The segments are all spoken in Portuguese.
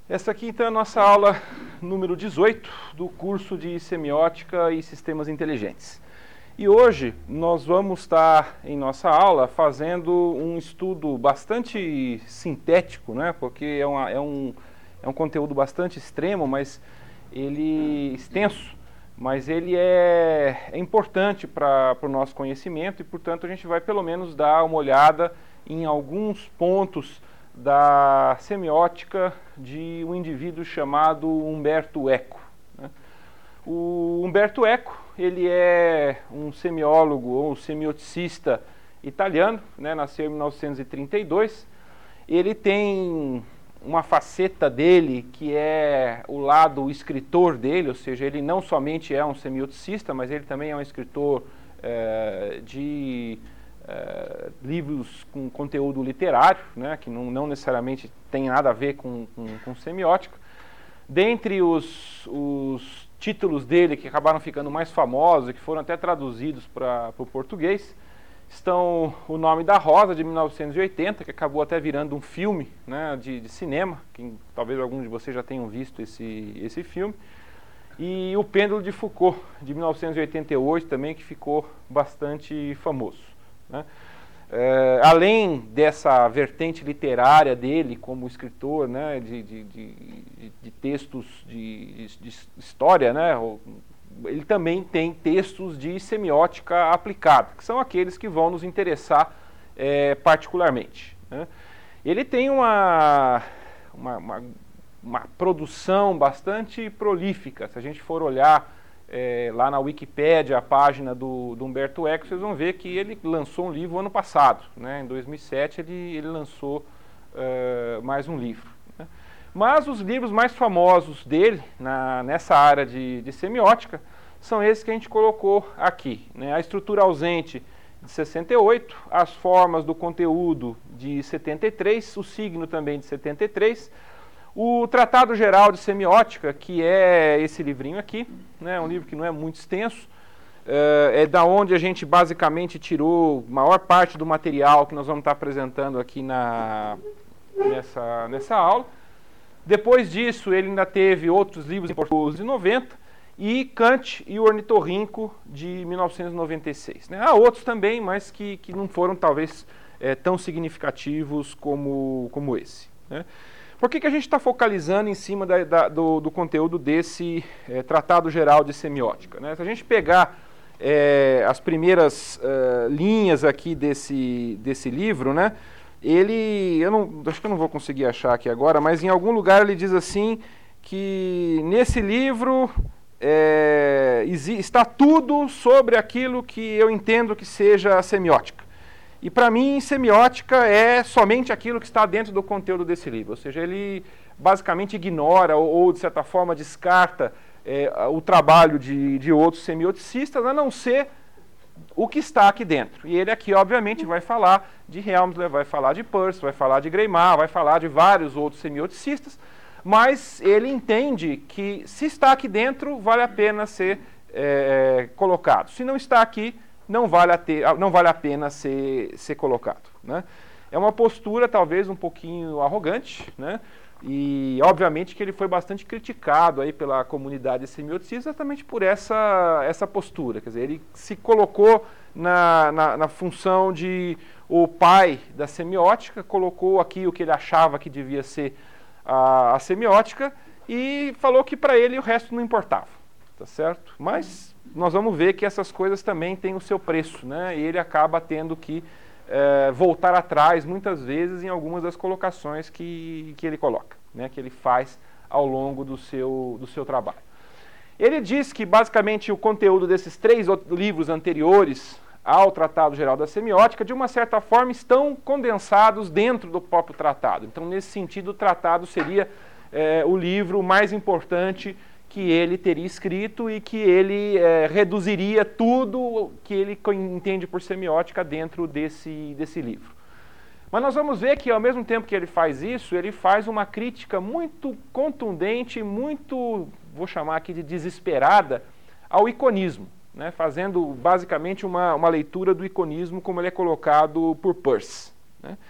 Essa aqui então é a nossa aula número 18 do curso de Semiótica e Sistemas Inteligentes. E hoje nós vamos estar em nossa aula fazendo um estudo bastante sintético, né? Porque é um conteúdo bastante extremo, mas ele extenso, mas ele é importante para o nosso conhecimento e, portanto, a gente vai pelo menos dar uma olhada em alguns pontos da semiótica de um indivíduo chamado Umberto Eco, né? O Umberto Eco, ele é um semiólogo ou semioticista italiano, né? Nasceu em 1932. Ele tem uma faceta dele que é o lado escritor dele, ou seja, ele não somente é um semioticista, mas ele também é um escritor de livros com conteúdo literário, né, que não necessariamente tem nada a ver com semiótica. Dentre os títulos dele que acabaram ficando mais famosos e que foram até traduzidos para o português, estão O Nome da Rosa, de 1980, que acabou até virando um filme, né, de cinema, que talvez alguns de vocês já tenham visto esse filme, e O Pêndulo de Foucault, de 1988, também, que ficou bastante famoso, né? Além dessa vertente literária dele como escritor, né, de textos de história, né, ele também tem textos de semiótica aplicada, que são aqueles que vão nos interessar particularmente, né? Ele tem uma produção bastante prolífica. Se a gente for olhar lá na Wikipédia, a página do Umberto Eco, vocês vão ver que ele lançou um livro ano passado, né? Em 2007 ele lançou mais um livro, né? Mas os livros mais famosos dele, nessa área de semiótica, são esses que a gente colocou aqui, né? A Estrutura Ausente, de 68, As Formas do Conteúdo, de 73, O Signo, também de 73, o Tratado Geral de Semiótica, que é esse livrinho aqui, né, um livro que não é muito extenso, é da onde a gente basicamente tirou a maior parte do material que nós vamos estar apresentando aqui nessa aula. Depois disso, ele ainda teve outros livros em português de 90, e Kant e o Ornitorrinco, de 1996. Né? Há outros também, mas que não foram talvez tão significativos como esse, né? Por que a gente está focalizando em cima do conteúdo desse Tratado Geral de Semiótica, né? Se a gente pegar as primeiras linhas aqui desse livro, né, acho que eu não vou conseguir achar aqui agora, mas em algum lugar ele diz assim, que nesse livro está tudo sobre aquilo que eu entendo que seja a semiótica. E para mim, semiótica é somente aquilo que está dentro do conteúdo desse livro. Ou seja, ele basicamente ignora ou de certa forma, descarta o trabalho de outros semioticistas, a não ser o que está aqui dentro. E ele aqui, obviamente, vai falar de Helmsley, vai falar de Peirce, vai falar de Greimar, vai falar de vários outros semioticistas, mas ele entende que se está aqui dentro, vale a pena ser colocado. Se não está aqui, não vale a pena ser colocado, né? É uma postura talvez um pouquinho arrogante, né? E obviamente que ele foi bastante criticado aí pela comunidade semioticista exatamente por essa postura. Quer dizer, ele se colocou na função de o pai da semiótica, colocou aqui o que ele achava que devia ser a semiótica e falou que para ele o resto não importava, tá certo? Mas nós vamos ver que essas coisas também têm o seu preço, né? E ele acaba tendo que voltar atrás, muitas vezes, em algumas das colocações que ele coloca, né? Que ele faz ao longo do seu trabalho. Ele diz que, basicamente, o conteúdo desses 3 livros anteriores ao Tratado Geral da Semiótica, de uma certa forma, estão condensados dentro do próprio tratado. Então, nesse sentido, o tratado seria o livro mais importante que ele teria escrito e que ele reduziria tudo que ele entende por semiótica dentro desse livro. Mas nós vamos ver que, ao mesmo tempo que ele faz isso, ele faz uma crítica muito contundente, muito, vou chamar aqui de desesperada, ao iconismo, né? Fazendo basicamente uma leitura do iconismo como ele é colocado por Peirce, né?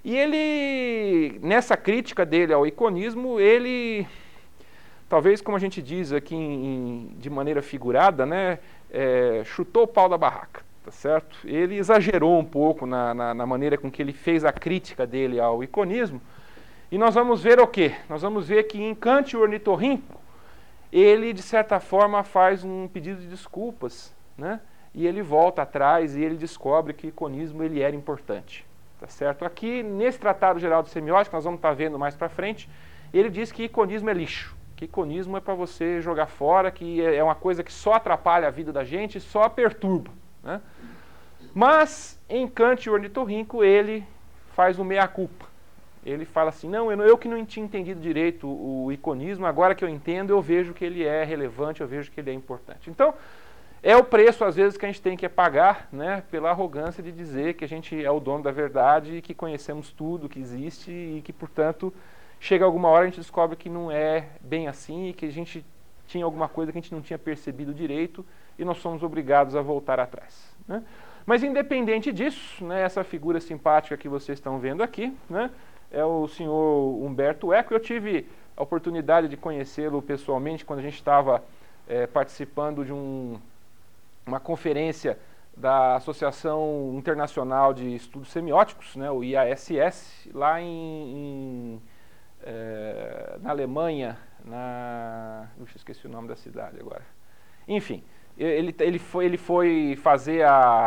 E ele, nessa crítica dele ao iconismo, ele, talvez como a gente diz aqui de maneira figurada, né, chutou o pau da barraca, tá certo? Ele exagerou um pouco na maneira com que ele fez a crítica dele ao iconismo, e nós vamos ver o quê? Nós vamos ver que em Cante o Ornitorrinco, ele, de certa forma, faz um pedido de desculpas, né? E ele volta atrás e ele descobre que o iconismo ele era importante. Tá certo? Aqui, nesse Tratado Geral de Semiótica, nós vamos estar vendo mais para frente, ele diz que iconismo é lixo, que iconismo é para você jogar fora, que é uma coisa que só atrapalha a vida da gente, só perturba, né? Mas, em Cante o Ornitorrinco, ele faz o meia-culpa. Ele fala assim, não, eu que não tinha entendido direito o iconismo, agora que eu entendo, eu vejo que ele é relevante, eu vejo que ele é importante. Então, é o preço, às vezes, que a gente tem que pagar, né, pela arrogância de dizer que a gente é o dono da verdade, que conhecemos tudo que existe e que, portanto, chega alguma hora a gente descobre que não é bem assim e que a gente tinha alguma coisa que a gente não tinha percebido direito e nós somos obrigados a voltar atrás, né? Mas, independente disso, né, essa figura simpática que vocês estão vendo aqui, né, é o senhor Umberto Eco. Eu tive a oportunidade de conhecê-lo pessoalmente quando a gente estava participando de uma conferência da Associação Internacional de Estudos Semióticos, né, o IASS, lá na Alemanha, esqueci o nome da cidade agora. Enfim, ele foi fazer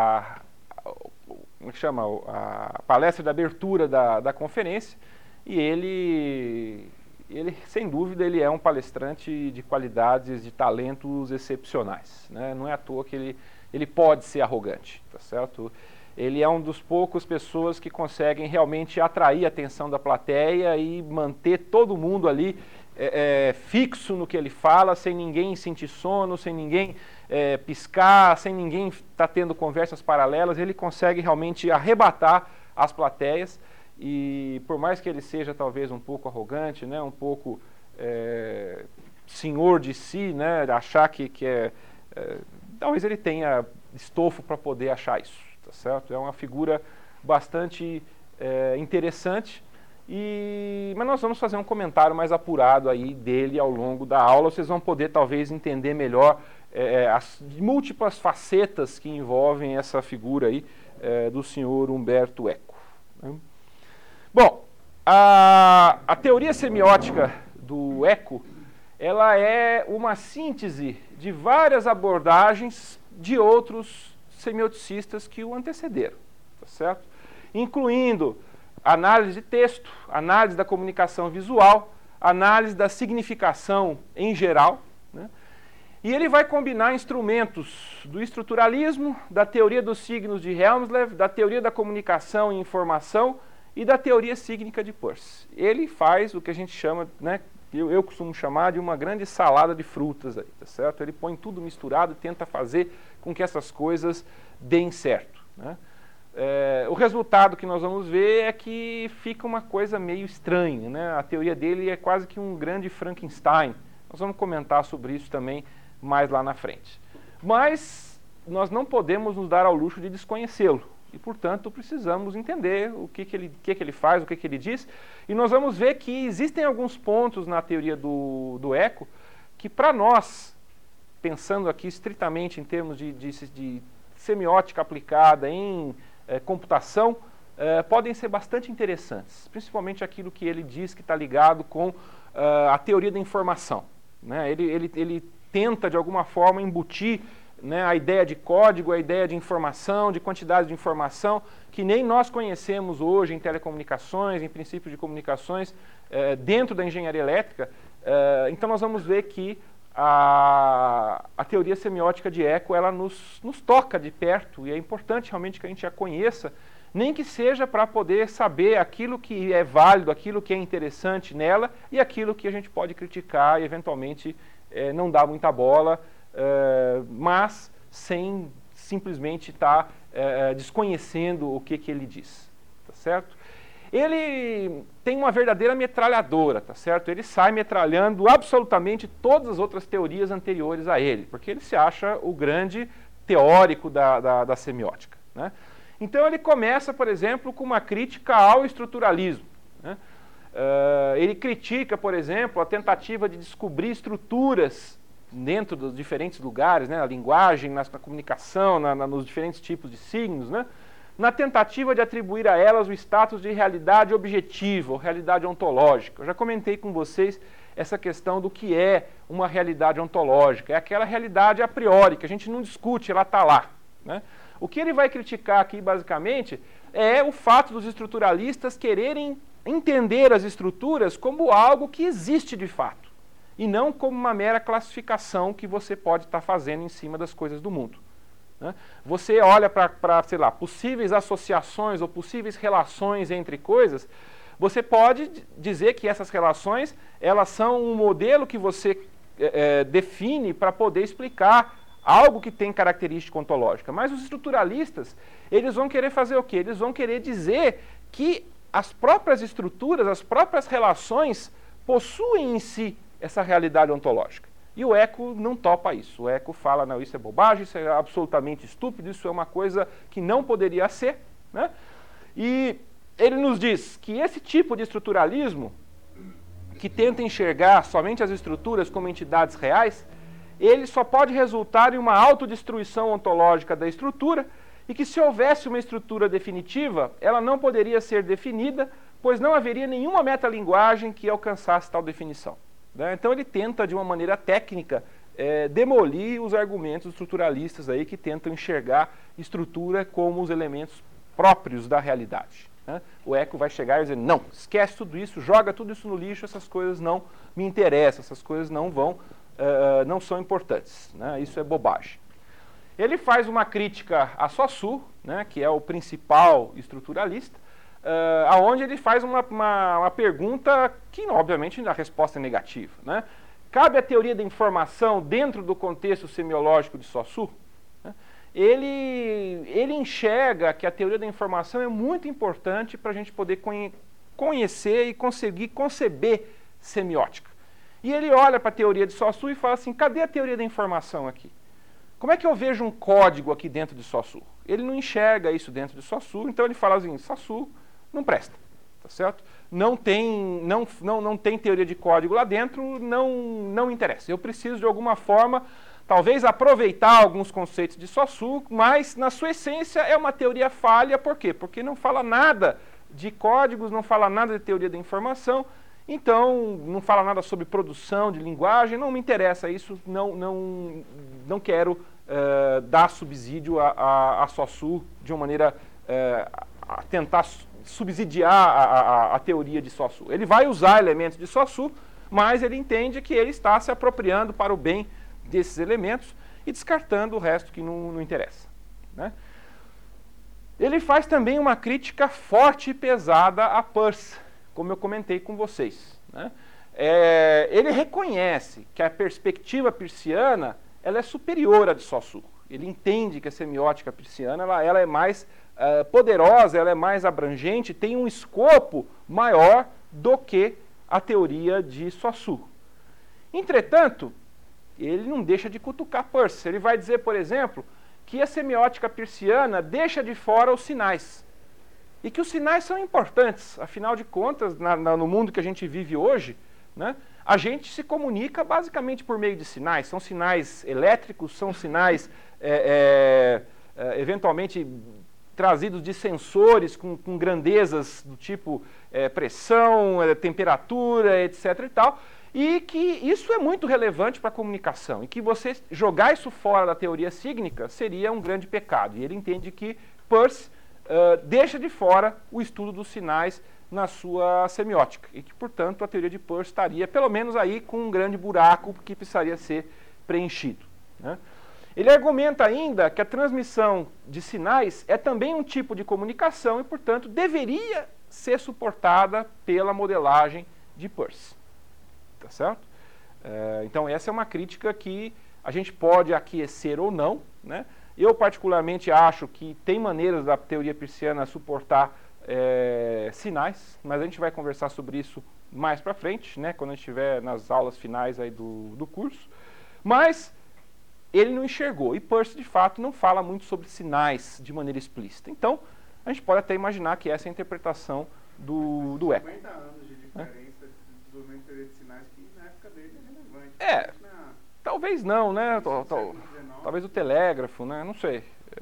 como chama, a palestra de abertura da conferência, e ele, sem dúvida, ele é um palestrante de qualidades, de talentos excepcionais, né? Não é à toa que ele pode ser arrogante, tá certo? Ele é um dos poucos pessoas que conseguem realmente atrair a atenção da plateia e manter todo mundo ali fixo no que ele fala, sem ninguém sentir sono, sem ninguém piscar, sem ninguém estar tendo conversas paralelas. Ele consegue realmente arrebatar as plateias e, por mais que ele seja talvez um pouco arrogante, né, um pouco senhor de si, né, achar que talvez ele tenha estofo para poder achar isso, tá certo? É uma figura bastante interessante. Mas nós vamos fazer um comentário mais apurado aí dele ao longo da aula. Vocês vão poder talvez entender melhor as múltiplas facetas que envolvem essa figura aí do senhor Umberto Eco, né? Bom, a teoria semiótica do Eco, ela é uma síntese de várias abordagens de outros semioticistas que o antecederam, tá certo? Incluindo análise de texto, análise da comunicação visual, análise da significação em geral, né? E ele vai combinar instrumentos do estruturalismo, da teoria dos signos de Helmsley, da teoria da comunicação e informação e da teoria sígnica de Peirce. Ele faz o que a gente chama, né, eu costumo chamar de uma grande salada de frutas aí, tá certo? Ele põe tudo misturado e tenta fazer com que essas coisas deem certo, né? O resultado que nós vamos ver é que fica uma coisa meio estranha, né? A teoria dele é quase que um grande Frankenstein. Nós vamos comentar sobre isso também mais lá na frente. Mas nós não podemos nos dar ao luxo de desconhecê-lo. E, portanto, precisamos entender o que ele faz, o que ele diz. E nós vamos ver que existem alguns pontos na teoria do Eco que, para nós, pensando aqui estritamente em termos de semiótica aplicada em computação, podem ser bastante interessantes, principalmente aquilo que ele diz que está ligado com a teoria da informação, né? Ele tenta, de alguma forma, embutir, né, a ideia de código, a ideia de informação, de quantidade de informação, que nem nós conhecemos hoje em telecomunicações, em princípios de comunicações, dentro da engenharia elétrica. Então nós vamos ver que a teoria semiótica de Eco, ela nos toca de perto, e é importante realmente que a gente a conheça, nem que seja para poder saber aquilo que é válido, aquilo que é interessante nela, e aquilo que a gente pode criticar e eventualmente não dar muita bola, mas sem simplesmente estar desconhecendo o que ele diz, tá certo? Ele tem uma verdadeira metralhadora, tá certo? Ele sai metralhando absolutamente todas as outras teorias anteriores a ele, porque ele se acha o grande teórico da semiótica, né? Então ele começa, por exemplo, com uma crítica ao estruturalismo, né? Ele critica, por exemplo, a tentativa de descobrir estruturas dentro dos diferentes lugares, né? Na linguagem, na comunicação, nos diferentes tipos de signos, né? Na tentativa de atribuir a elas o status de realidade objetiva, ou realidade ontológica. Eu já comentei com vocês essa questão do que é uma realidade ontológica. É aquela realidade a priori, que a gente não discute, ela está lá, né? O que ele vai criticar aqui, basicamente, é o fato dos estruturalistas quererem entender as estruturas como algo que existe de fato, e não como uma mera classificação que você pode estar fazendo em cima das coisas do mundo, né? Você olha para, sei lá, possíveis associações ou possíveis relações entre coisas, você pode dizer que essas relações, elas são um modelo que você define para poder explicar algo que tem característica ontológica. Mas os estruturalistas, eles vão querer fazer o quê? Eles vão querer dizer que as próprias estruturas, as próprias relações possuem em si essa realidade ontológica. E o Eco não topa isso. O Eco fala, não, isso é bobagem, isso é absolutamente estúpido, isso é uma coisa que não poderia ser, né? E ele nos diz que esse tipo de estruturalismo, que tenta enxergar somente as estruturas como entidades reais, ele só pode resultar em uma autodestruição ontológica da estrutura, e que se houvesse uma estrutura definitiva, ela não poderia ser definida, pois não haveria nenhuma metalinguagem que alcançasse tal definição, né? Então ele tenta, de uma maneira técnica, demolir os argumentos estruturalistas aí que tentam enxergar estrutura como os elementos próprios da realidade, né? O Eco vai chegar e dizer, não, esquece tudo isso, joga tudo isso no lixo, essas coisas não me interessam, essas coisas não não são importantes, né? Isso é bobagem. Ele faz uma crítica a Saussure, né, que é o principal estruturalista, aonde ele faz uma pergunta que, obviamente, a resposta é negativa, né? Cabe a teoria da informação dentro do contexto semiológico de Saussure? Né? Ele enxerga que a teoria da informação é muito importante para a gente poder conhecer e conseguir conceber semiótica. E ele olha para a teoria de Saussure e fala assim, cadê a teoria da informação aqui? Como é que eu vejo um código aqui dentro de Saussure? Ele não enxerga isso dentro de Saussure, então ele fala assim, Saussure não presta, tá certo? Não tem teoria de código lá dentro, não interessa. Eu preciso de alguma forma, talvez aproveitar alguns conceitos de Saussure, mas na sua essência é uma teoria falha, por quê? Porque não fala nada de códigos, não fala nada de teoria da informação, então não fala nada sobre produção de linguagem, não me interessa isso, não quero dar subsídio a Saussure de uma maneira a tentar subsidiar a teoria de Saussure. Ele vai usar elementos de Saussure, mas ele entende que ele está se apropriando para o bem desses elementos e descartando o resto que não interessa, né? Ele faz também uma crítica forte e pesada a Peirce, como eu comentei com vocês, né? Ele reconhece que a perspectiva peirciana ela é superior à de Saussure. Ele entende que a semiótica peirciana ela é mais poderosa, ela é mais abrangente, tem um escopo maior do que a teoria de Saussure. Entretanto, ele não deixa de cutucar Peirce. Ele vai dizer, por exemplo, que a semiótica peirciana deixa de fora os sinais. E que os sinais são importantes, afinal de contas, no mundo que a gente vive hoje, né, a gente se comunica basicamente por meio de sinais. São sinais elétricos, são sinais eventualmente trazidos de sensores com grandezas do tipo pressão, temperatura, etc. e tal, e que isso é muito relevante para a comunicação, e que você jogar isso fora da teoria sígnica seria um grande pecado. E ele entende que Peirce deixa de fora o estudo dos sinais na sua semiótica, e que, portanto, a teoria de Peirce estaria, pelo menos aí, com um grande buraco que precisaria ser preenchido, né? Ele argumenta ainda que a transmissão de sinais é também um tipo de comunicação e, portanto, deveria ser suportada pela modelagem de Peirce, tá certo? Então, essa é uma crítica que a gente pode aquecer ou não, né? Eu, particularmente, acho que tem maneiras da teoria peirciana suportar sinais, mas a gente vai conversar sobre isso mais para frente, né, quando a gente estiver nas aulas finais aí do curso. Mas ele não enxergou. E Peirce, de fato, não fala muito sobre sinais de maneira explícita. Então, a gente pode até imaginar que essa é a interpretação do Eco. 50 anos de diferença de desenvolvimento de teoria de sinais que na época dele é relevante. Talvez não, né? Talvez o telégrafo, né? Não sei.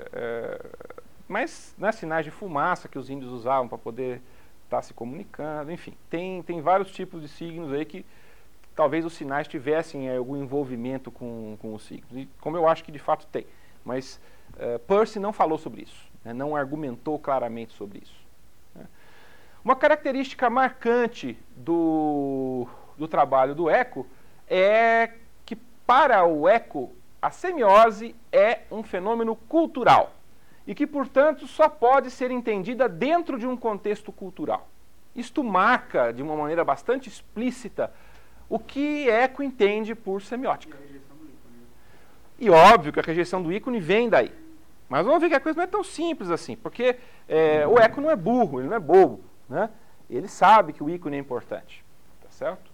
Mas, né, sinais de fumaça que os índios usavam para poder estar se comunicando, enfim. Tem vários tipos de signos aí que talvez os sinais tivessem algum envolvimento com os signos. E como eu acho que de fato tem. Mas Peirce não falou sobre isso, né? Não argumentou claramente sobre isso. Né? Uma característica marcante do trabalho do Eco é que, para o Eco, a semiose é um fenômeno cultural e que, portanto, só pode ser entendida dentro de um contexto cultural. Isto marca, de uma maneira bastante explícita, o que Eco entende por semiótica. E óbvio que a rejeição do ícone vem daí. Mas vamos ver que a coisa não é tão simples assim, porque o Eco não é burro, ele não é bobo, né? Ele sabe que o ícone é importante, tá certo?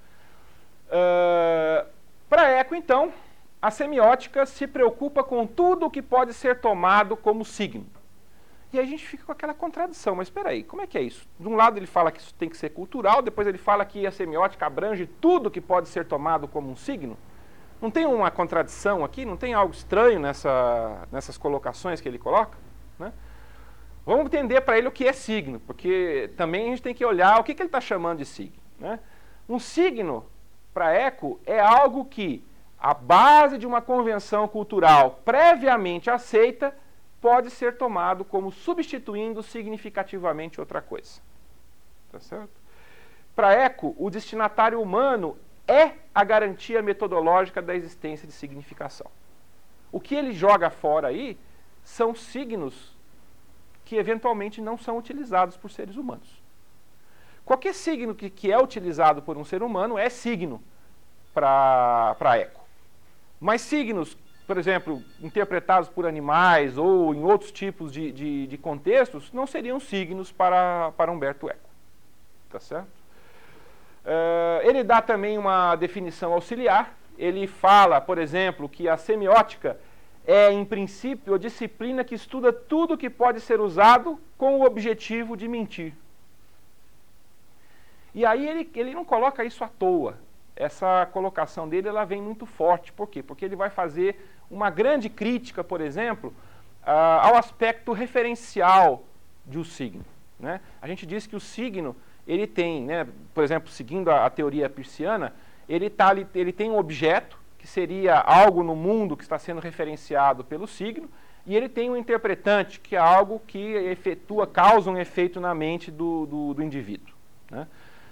Para Eco, então, a semiótica se preocupa com tudo o que pode ser tomado como signo. E aí a gente fica com aquela contradição, mas espera aí, como é que é isso? De um lado ele fala que isso tem que ser cultural, depois ele fala que a semiótica abrange tudo que pode ser tomado como um signo? Não tem uma contradição aqui? Não tem algo estranho nessas colocações que ele coloca? Né? Vamos entender para ele o que é signo, porque também a gente tem que olhar o que ele está chamando de signo. Né? Um signo, para Eco, é algo que a base de uma convenção cultural previamente aceita pode ser tomado como substituindo significativamente outra coisa. Tá certo? Para Eco, o destinatário humano é a garantia metodológica da existência de significação. O que ele joga fora aí são signos que eventualmente não são utilizados por seres humanos. Qualquer signo que é utilizado por um ser humano é signo para Eco. Mas signos, por exemplo, interpretados por animais ou em outros tipos de contextos, não seriam signos para Humberto Eco. Tá certo? Ele dá também uma definição auxiliar. Ele fala, por exemplo, que a semiótica é, em princípio, a disciplina que estuda tudo que pode ser usado com o objetivo de mentir. E aí ele não coloca isso à toa. Essa colocação dele ela vem muito forte. Por quê? Porque ele vai fazer uma grande crítica, por exemplo, ao aspecto referencial de um signo. Né? A gente diz que o signo, ele tem, né, por exemplo, seguindo a teoria peirciana, ele tem um objeto, que seria algo no mundo que está sendo referenciado pelo signo, e ele tem um interpretante, que é algo que causa um efeito na mente do indivíduo. Né?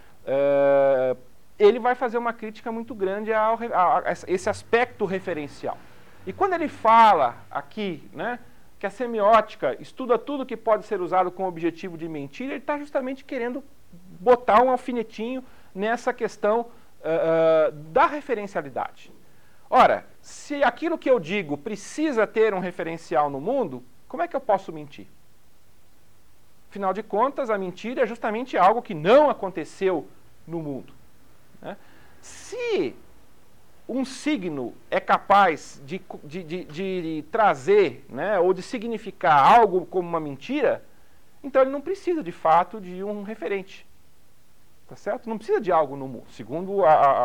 Ele vai fazer uma crítica muito grande a esse aspecto referencial. E quando ele fala aqui, né, que a semiótica estuda tudo que pode ser usado com o objetivo de mentir, ele está justamente querendo botar um alfinetinho nessa questão da referencialidade. Ora, se aquilo que eu digo precisa ter um referencial no mundo, como é que eu posso mentir? Afinal de contas, a mentira é justamente algo que não aconteceu no mundo. Né? Se um signo é capaz de trazer, né, ou de significar algo como uma mentira, então ele não precisa de fato de um referente. Tá certo? Não precisa de algo no mundo, segundo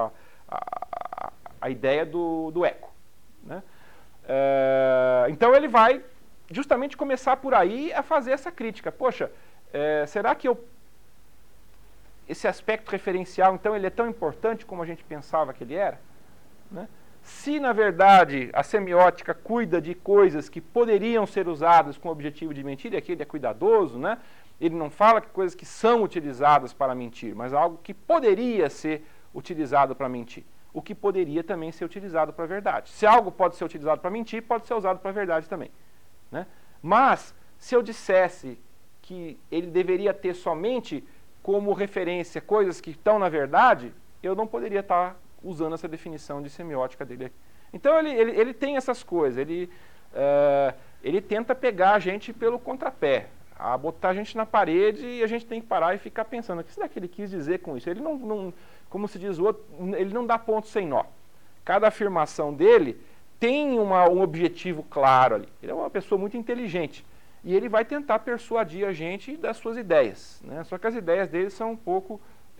a ideia do Eco. Né? Então ele vai justamente começar por aí a fazer essa crítica. Poxa, será que esse aspecto referencial, então, ele é tão importante como a gente pensava que ele era? Né? Se, na verdade, a semiótica cuida de coisas que poderiam ser usadas com o objetivo de mentir, e aqui ele é cuidadoso, né? Ele não fala que coisas que são utilizadas para mentir, mas algo que poderia ser utilizado para mentir. O que poderia também ser utilizado para a verdade. Se algo pode ser utilizado para mentir, pode ser usado para a verdade também. Né? Mas, se eu dissesse que ele deveria ter somente como referência coisas que estão na verdade, eu não poderia estar usando essa definição de semiótica dele aqui. Então ele tem essas coisas, ele tenta pegar a gente pelo contrapé, a botar a gente na parede e a gente tem que parar e ficar pensando, o que será que ele quis dizer com isso? Ele não como se diz o outro, ele não dá ponto sem nó. Cada afirmação dele tem um objetivo claro ali. Ele é uma pessoa muito inteligente. E ele vai tentar persuadir a gente das suas ideias, né? Só que as ideias dele são um pouco,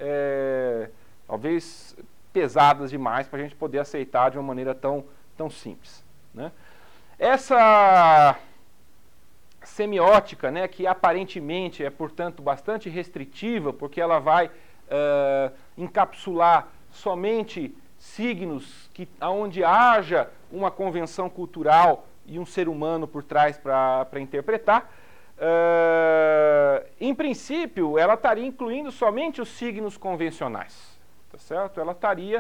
talvez, pesadas demais para a gente poder aceitar de uma maneira tão simples, né? Essa semiótica, né, que aparentemente é, portanto, bastante restritiva, porque ela vai encapsular somente signos onde haja uma convenção cultural e um ser humano por trás para interpretar, em princípio, ela estaria incluindo somente os signos convencionais, tá certo? Ela estaria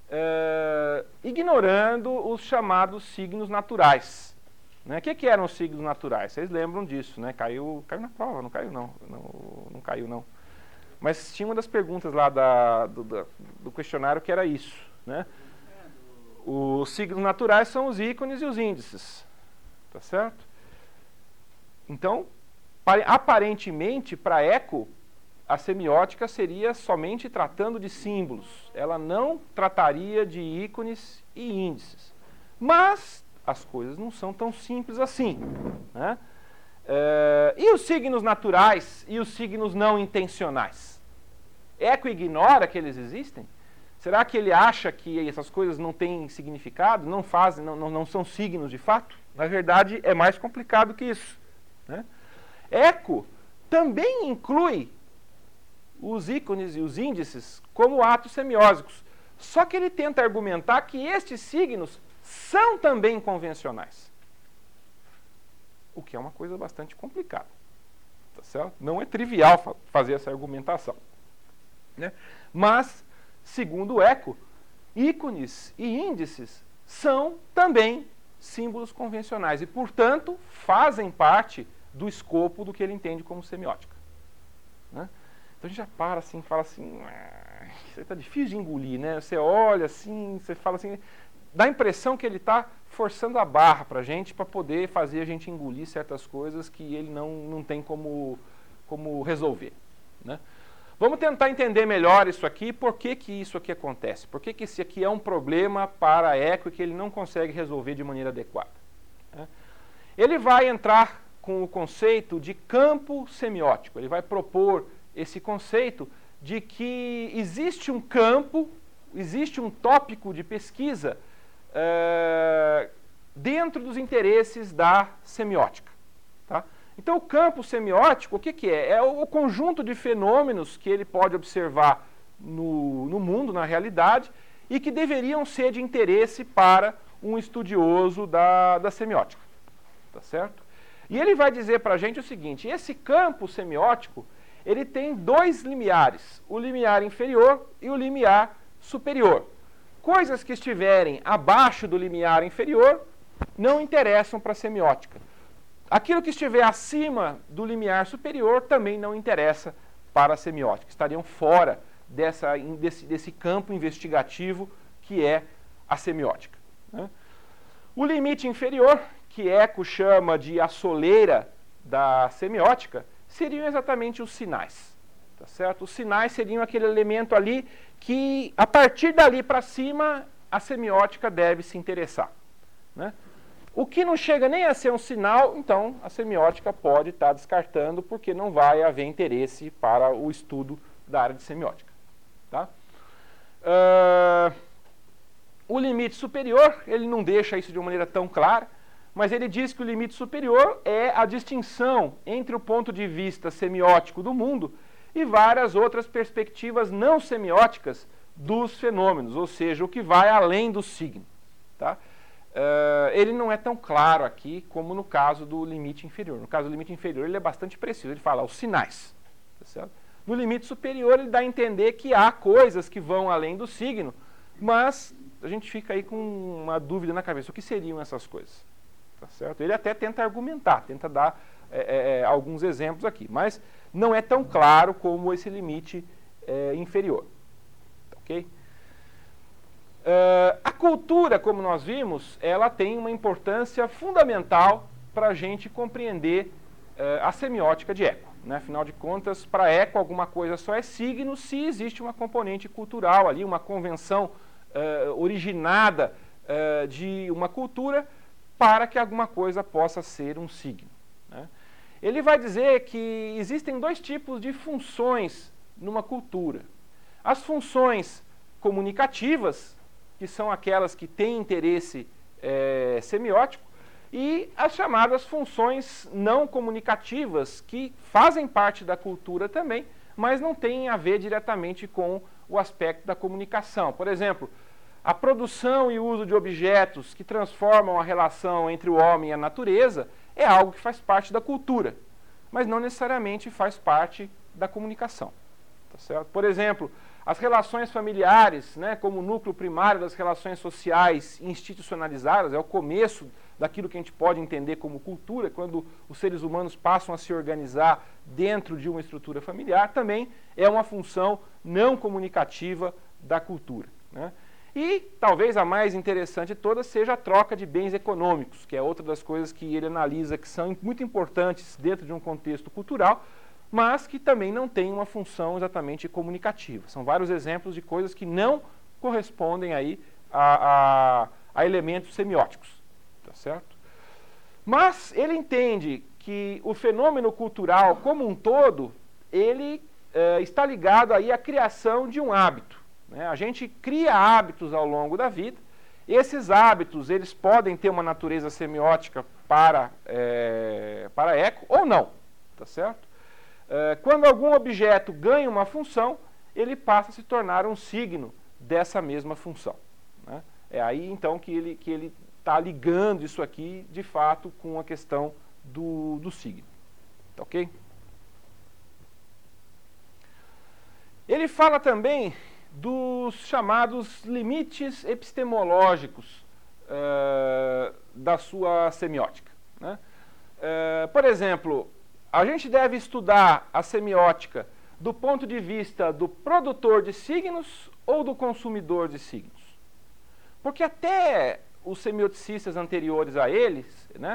ignorando os chamados signos naturais. Né? O que eram os signos naturais? Vocês lembram disso, né? Caiu na prova, não caiu não. Não caiu não. Mas tinha uma das perguntas lá do questionário que era isso, né? Os signos naturais são os ícones e os índices, tá certo? Então, aparentemente, para Eco, a semiótica seria somente tratando de símbolos. Ela não trataria de ícones e índices. Mas as coisas não são tão simples assim, né? E os signos naturais e os signos não intencionais? Eco ignora que eles existem? Será que ele acha que essas coisas não têm significado, não são signos de fato? Na verdade, é mais complicado que isso, né? Eco também inclui os ícones e os índices como atos semióticos. Só que ele tenta argumentar que estes signos são também convencionais. O que é uma coisa bastante complicada, tá certo? Não é trivial fazer essa argumentação, né? Mas, segundo Eco, ícones e índices são também símbolos convencionais e, portanto, fazem parte do escopo do que ele entende como semiótica, né? Então a gente já para assim e fala assim, isso está difícil de engolir, né? Você olha assim, você fala assim, dá a impressão que ele está forçando a barra para a gente, para poder fazer a gente engolir certas coisas que ele não tem como resolver, né? Vamos tentar entender melhor isso aqui, por que isso aqui acontece, por que esse aqui é um problema para Eco e que ele não consegue resolver de maneira adequada, né? Ele vai entrar com o conceito de campo semiótico, ele vai propor esse conceito de que existe um campo, existe um tópico de pesquisa dentro dos interesses da semiótica, tá? Então, o campo semiótico, o que é? É o conjunto de fenômenos que ele pode observar no mundo, na realidade, e que deveriam ser de interesse para um estudioso da semiótica, tá certo? E ele vai dizer para a gente o seguinte, esse campo semiótico, ele tem dois limiares, o limiar inferior e o limiar superior. Coisas que estiverem abaixo do limiar inferior não interessam para a semiótica. Aquilo que estiver acima do limiar superior também não interessa para a semiótica. Estariam fora desse campo investigativo que é a semiótica, né? O limite inferior, que Eco chama de a soleira da semiótica, seriam exatamente os sinais, tá certo? Os sinais seriam aquele elemento ali que, a partir dali para cima, a semiótica deve se interessar, né? O que não chega nem a ser um sinal, então a semiótica pode estar descartando, porque não vai haver interesse para o estudo da área de semiótica, tá? O limite superior, ele não deixa isso de uma maneira tão clara, mas ele diz que o limite superior é a distinção entre o ponto de vista semiótico do mundo e várias outras perspectivas não semióticas dos fenômenos, ou seja, o que vai além do signo, tá? Ele não é tão claro aqui como no caso do limite inferior. No caso do limite inferior, ele é bastante preciso, ele fala os sinais, tá certo? No limite superior, ele dá a entender que há coisas que vão além do signo, mas a gente fica aí com uma dúvida na cabeça, o que seriam essas coisas? Tá certo? Ele até tenta argumentar, tenta dar alguns exemplos aqui, mas não é tão claro como esse limite inferior. Ok? A cultura, como nós vimos, ela tem uma importância fundamental para a gente compreender a semiótica de Eco, né? Afinal de contas, para Eco, alguma coisa só é signo se existe uma componente cultural ali, uma convenção originada de uma cultura para que alguma coisa possa ser um signo, né? Ele vai dizer que existem dois tipos de funções numa cultura. As funções comunicativas, que são aquelas que têm interesse semiótico, e as chamadas funções não comunicativas, que fazem parte da cultura também, mas não têm a ver diretamente com o aspecto da comunicação. Por exemplo, a produção e uso de objetos que transformam a relação entre o homem e a natureza é algo que faz parte da cultura, mas não necessariamente faz parte da comunicação. Tá certo? Por exemplo, as relações familiares, né, como núcleo primário das relações sociais institucionalizadas, é o começo daquilo que a gente pode entender como cultura, quando os seres humanos passam a se organizar dentro de uma estrutura familiar, também é uma função não comunicativa da cultura, né? E talvez a mais interessante de todas seja a troca de bens econômicos, que é outra das coisas que ele analisa que são muito importantes dentro de um contexto cultural, mas que também não tem uma função exatamente comunicativa. São vários exemplos de coisas que não correspondem aí a elementos semióticos, tá certo? Mas ele entende que o fenômeno cultural como um todo, ele está ligado aí à criação de um hábito, né? A gente cria hábitos ao longo da vida. Esses hábitos, eles podem ter uma natureza semiótica para eco ou não, tá certo? Quando algum objeto ganha uma função, ele passa a se tornar um signo dessa mesma função, né? É aí então que ele está ligando isso aqui, de fato, com a questão do signo. Tá ok? Ele fala também dos chamados limites epistemológicos da sua semiótica, né? Por exemplo, a gente deve estudar a semiótica do ponto de vista do produtor de signos ou do consumidor de signos? Porque até os semioticistas anteriores a eles, né,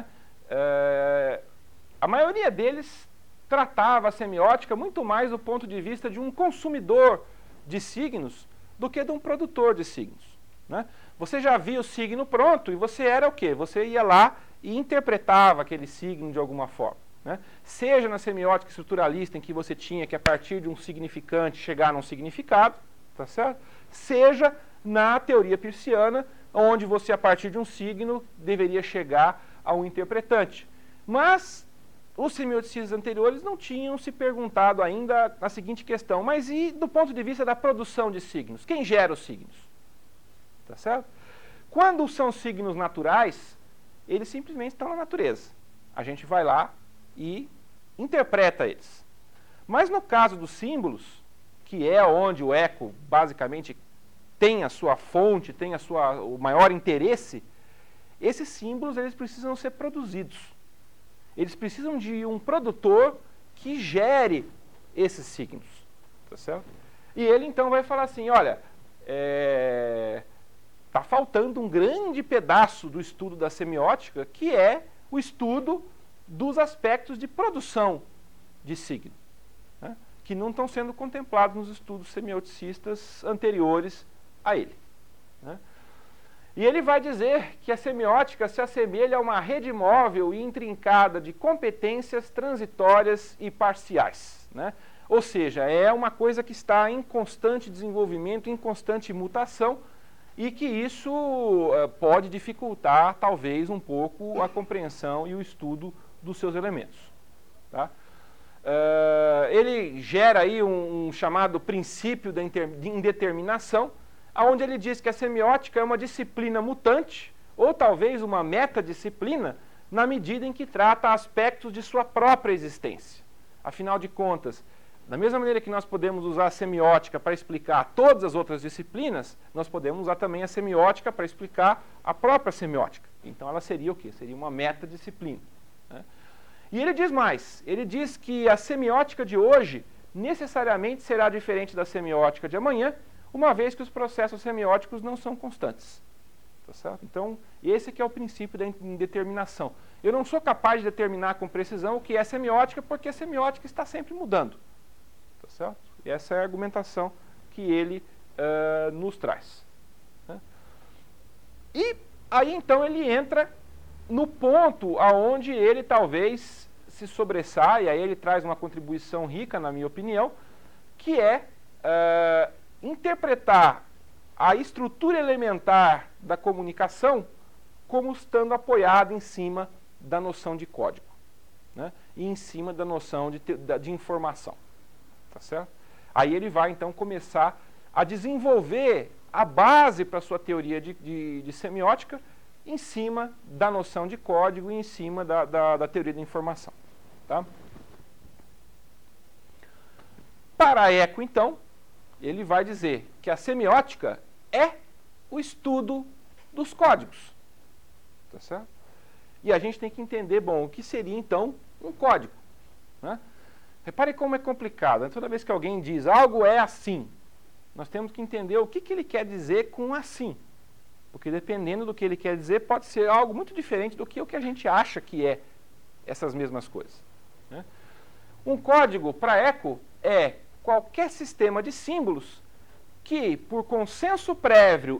a maioria deles tratava a semiótica muito mais do ponto de vista de um consumidor de signos do que de um produtor de signos, né? Você já via o signo pronto e você era o quê? Você ia lá e interpretava aquele signo de alguma forma, né? Seja na semiótica estruturalista, em que você tinha que a partir de um significante chegar num significado, tá certo? Seja na teoria peirciana, onde você a partir de um signo deveria chegar a um interpretante. Mas os semioticistas anteriores não tinham se perguntado ainda a seguinte questão: mas e do ponto de vista da produção de signos? Quem gera os signos? Tá certo? Quando são signos naturais, eles simplesmente estão na natureza. A gente vai lá e interpreta eles. Mas no caso dos símbolos, que é onde o eco basicamente tem a sua fonte, tem o maior interesse, esses símbolos eles precisam ser produzidos. Eles precisam de um produtor que gere esses signos, tá certo? E ele então vai falar assim: olha, está faltando um grande pedaço do estudo da semiótica, que é o estudo dos aspectos de produção de signo, né, que não estão sendo contemplados nos estudos semioticistas anteriores a ele, né? E ele vai dizer que a semiótica se assemelha a uma rede móvel e intrincada de competências transitórias e parciais, né? Ou seja, é uma coisa que está em constante desenvolvimento, em constante mutação, e que isso pode dificultar, talvez, um pouco a compreensão e o estudo dos seus elementos, tá? Ele gera aí um chamado princípio de indeterminação, onde ele diz que a semiótica é uma disciplina mutante, ou talvez uma metadisciplina, na medida em que trata aspectos de sua própria existência. Afinal de contas, da mesma maneira que nós podemos usar a semiótica para explicar todas as outras disciplinas, nós podemos usar também a semiótica para explicar a própria semiótica. Então ela seria o quê? Seria uma metadisciplina, né? E ele diz mais, ele diz que a semiótica de hoje necessariamente será diferente da semiótica de amanhã, uma vez que os processos semióticos não são constantes. Tá certo? Então, esse que é o princípio da indeterminação. Eu não sou capaz de determinar com precisão o que é semiótica, porque a semiótica está sempre mudando. Tá certo? E essa é a argumentação que ele nos traz, né? E Aí então ele entra no ponto aonde ele talvez se sobressaia, aí ele traz uma contribuição rica, na minha opinião, que é interpretar a estrutura elementar da comunicação como estando apoiada em cima da noção de código, né? E em cima da noção de informação. Tá certo? Aí ele vai então começar a desenvolver a base para a sua teoria de semiótica em cima da noção de código e em cima da teoria da informação. Tá? Para Eco, então, ele vai dizer que a semiótica é o estudo dos códigos. Tá certo? E a gente tem que entender, bom, o que seria, então, um código. Né? Repare como é complicado. Toda vez que alguém diz algo é assim, nós temos que entender o que ele quer dizer com assim. Porque dependendo do que ele quer dizer, pode ser algo muito diferente do que o que a gente acha que é essas mesmas coisas. Né? Um código, para Eco, é qualquer sistema de símbolos que, por consenso prévio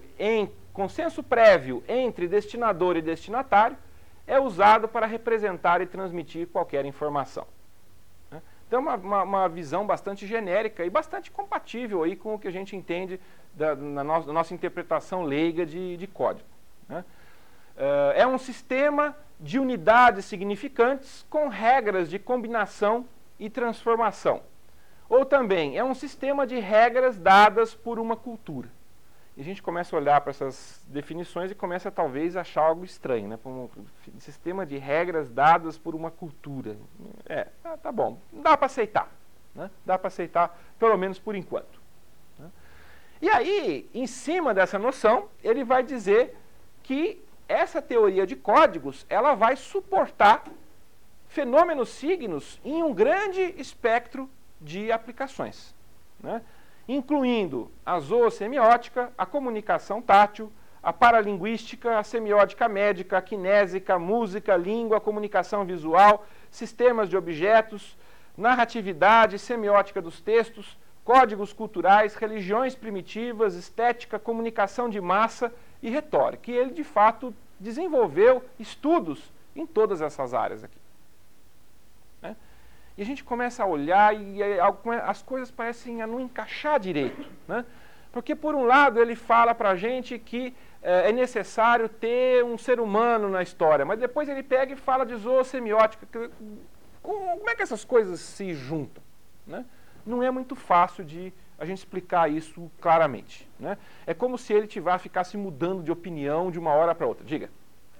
entre destinador e destinatário, é usado para representar e transmitir qualquer informação. Né? Então, uma visão bastante genérica e bastante compatível aí com o que a gente entende na nossa interpretação leiga de código. Né? É um sistema de unidades significantes com regras de combinação e transformação. Ou também é um sistema de regras dadas por uma cultura. E a gente começa a olhar para essas definições e começa talvez a achar algo estranho, né? Um sistema de regras dadas por uma cultura. Tá bom, dá para aceitar. Né? Dá para aceitar, pelo menos por enquanto. Né? E aí, em cima dessa noção, ele vai dizer que essa teoria de códigos, ela vai suportar fenômenos signos em um grande espectro de aplicações, né? Incluindo a zoosemiótica, a comunicação tátil, a paralinguística, a semiótica médica, a kinésica, a música, língua, a comunicação visual, sistemas de objetos, narratividade, semiótica dos textos, códigos culturais, religiões primitivas, estética, comunicação de massa e retórica. E ele, de fato, desenvolveu estudos em todas essas áreas aqui. Né? E a gente começa a olhar e as coisas parecem não encaixar direito. Né? Porque, por um lado, ele fala para a gente que é necessário ter um ser humano na história, mas depois ele pega e fala de zoosemiótica. Como é que essas coisas se juntam? Né? Não é muito fácil de a gente explicar isso claramente. Né? É como se ele ficasse mudando de opinião de uma hora para outra. Diga.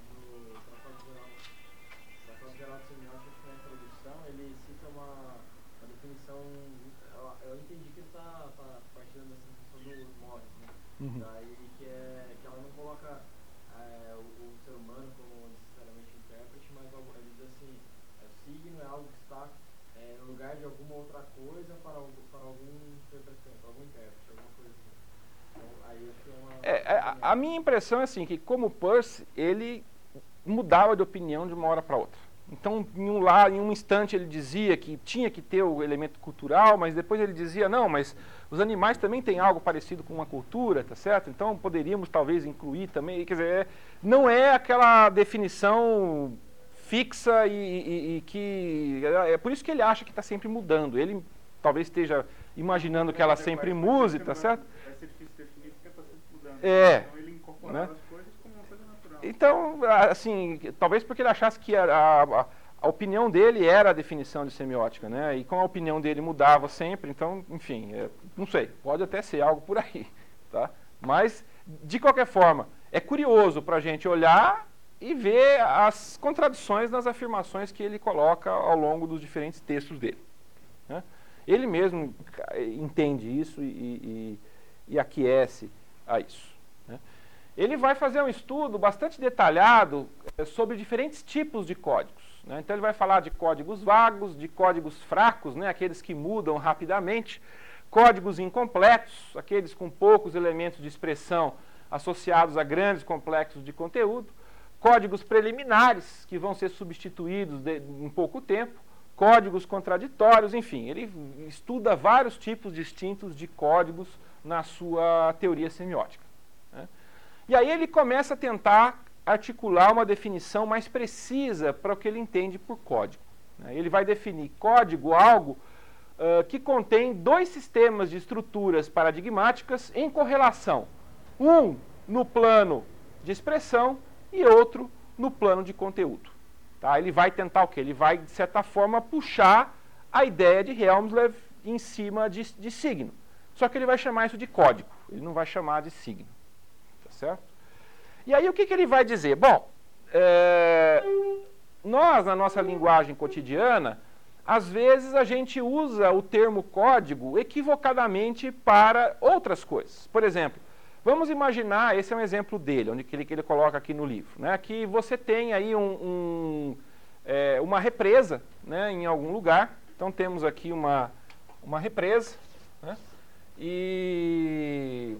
Uhum. Daí que ela não coloca o ser humano como necessariamente intérprete, mas ele diz assim, o signo é algo que está no lugar de alguma outra coisa para algum interpretante, para algum intérprete, alguma coisa assim. Então, aí acho que a minha impressão é assim, que como Peirce, ele mudava de opinião de uma hora para outra. Então, em um instante ele dizia que tinha que ter o elemento cultural, mas depois ele dizia, não, mas os animais também têm algo parecido com uma cultura, tá certo? Então, poderíamos talvez incluir também, quer dizer, não é aquela definição fixa e que... É por isso que ele acha que está sempre mudando. Ele talvez esteja imaginando que ela sempre mude, tá certo? Vai ser difícil definir porque está sempre mudando. Então ele incorporava as coisas como uma coisa natural. Então, assim, talvez porque ele achasse que a opinião dele era a definição de semiótica, né? E como a opinião dele mudava sempre, então, enfim, não sei, pode até ser algo por aí, tá? Mas, de qualquer forma, é curioso para a gente olhar e ver as contradições nas afirmações que ele coloca ao longo dos diferentes textos dele. Né? Ele mesmo entende isso e aquece a isso. Né? Ele vai fazer um estudo bastante detalhado sobre diferentes tipos de códigos. Né? Então ele vai falar de códigos vagos, de códigos fracos, né? Aqueles que mudam rapidamente, códigos incompletos, aqueles com poucos elementos de expressão associados a grandes complexos de conteúdo, códigos preliminares, que vão ser substituídos em pouco tempo, códigos contraditórios, enfim, ele estuda vários tipos distintos de códigos na sua teoria semiótica. Né? E aí ele começa a tentar articular uma definição mais precisa para o que ele entende por código. Ele vai definir código algo que contém dois sistemas de estruturas paradigmáticas em correlação. Um no plano de expressão e outro no plano de conteúdo. Tá? Ele vai tentar o quê? Ele vai, de certa forma, puxar a ideia de Helmsley em cima de signo. Só que ele vai chamar isso de código, ele não vai chamar de signo. Tá certo? E aí o que ele vai dizer? Bom, nós, na nossa linguagem cotidiana, às vezes a gente usa o termo código equivocadamente para outras coisas. Por exemplo, vamos imaginar, esse é um exemplo dele, onde que ele coloca aqui no livro, né, que você tem aí uma represa, né, em algum lugar. Então temos aqui uma represa, né, e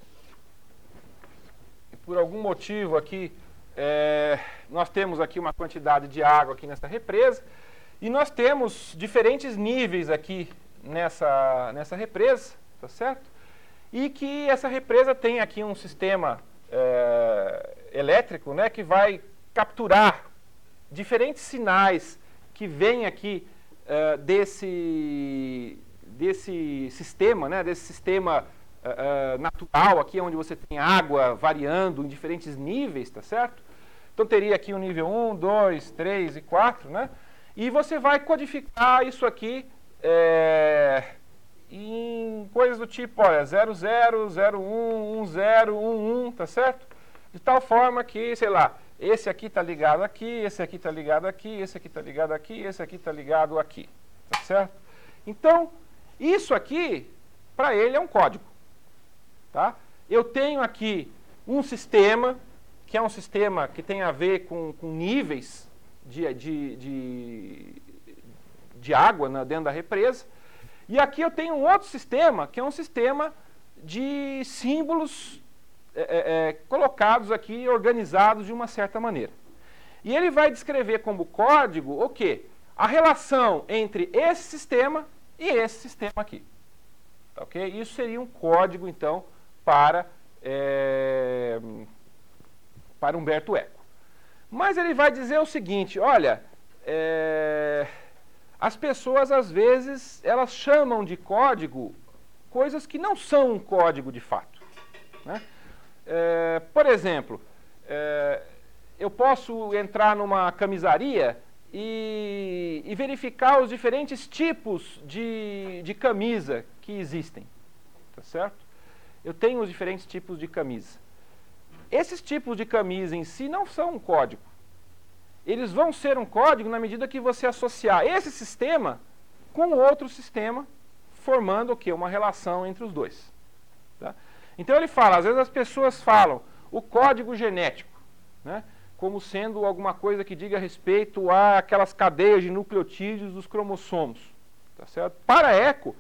por algum motivo aqui, nós temos aqui uma quantidade de água aqui nessa represa, e nós temos diferentes níveis aqui nessa represa, tá certo? E que essa represa tem aqui um sistema elétrico, né, que vai capturar diferentes sinais que vêm aqui desse sistema, né, desse sistema natural aqui, onde você tem água variando em diferentes níveis, tá certo? Então teria aqui o nível 1, 2, 3 e 4, né? E você vai codificar isso aqui em coisas do tipo, olha, 00, 01, 10, 11, tá certo? De tal forma que, sei lá, esse aqui está ligado aqui, esse aqui está ligado aqui, esse aqui está ligado aqui, esse aqui está ligado aqui, tá certo? Então, isso aqui, para ele, é um código, tá? Eu tenho aqui um sistema, que é um sistema que tem a ver com níveis de água, né, dentro da represa. E aqui eu tenho um outro sistema, que é um sistema de símbolos colocados aqui, organizados de uma certa maneira. E ele vai descrever como código o quê? A relação entre esse sistema e esse sistema aqui. Ok? Isso seria um código, então, para Umberto Eco. Mas ele vai dizer o seguinte, olha, as pessoas, às vezes, elas chamam de código coisas que não são um código de fato, né? Por exemplo, eu posso entrar numa camisaria e verificar os diferentes tipos de camisa que existem, tá certo? Eu tenho os diferentes tipos de camisa. Esses tipos de camisa em si não são um código. Eles vão ser um código na medida que você associar esse sistema com outro sistema, formando o quê? Uma relação entre os dois. Tá? Então ele fala, às vezes as pessoas falam o código genético, né, como sendo alguma coisa que diga respeito àquelas cadeias de nucleotídeos dos cromossomos. Tá certo? Para Eco,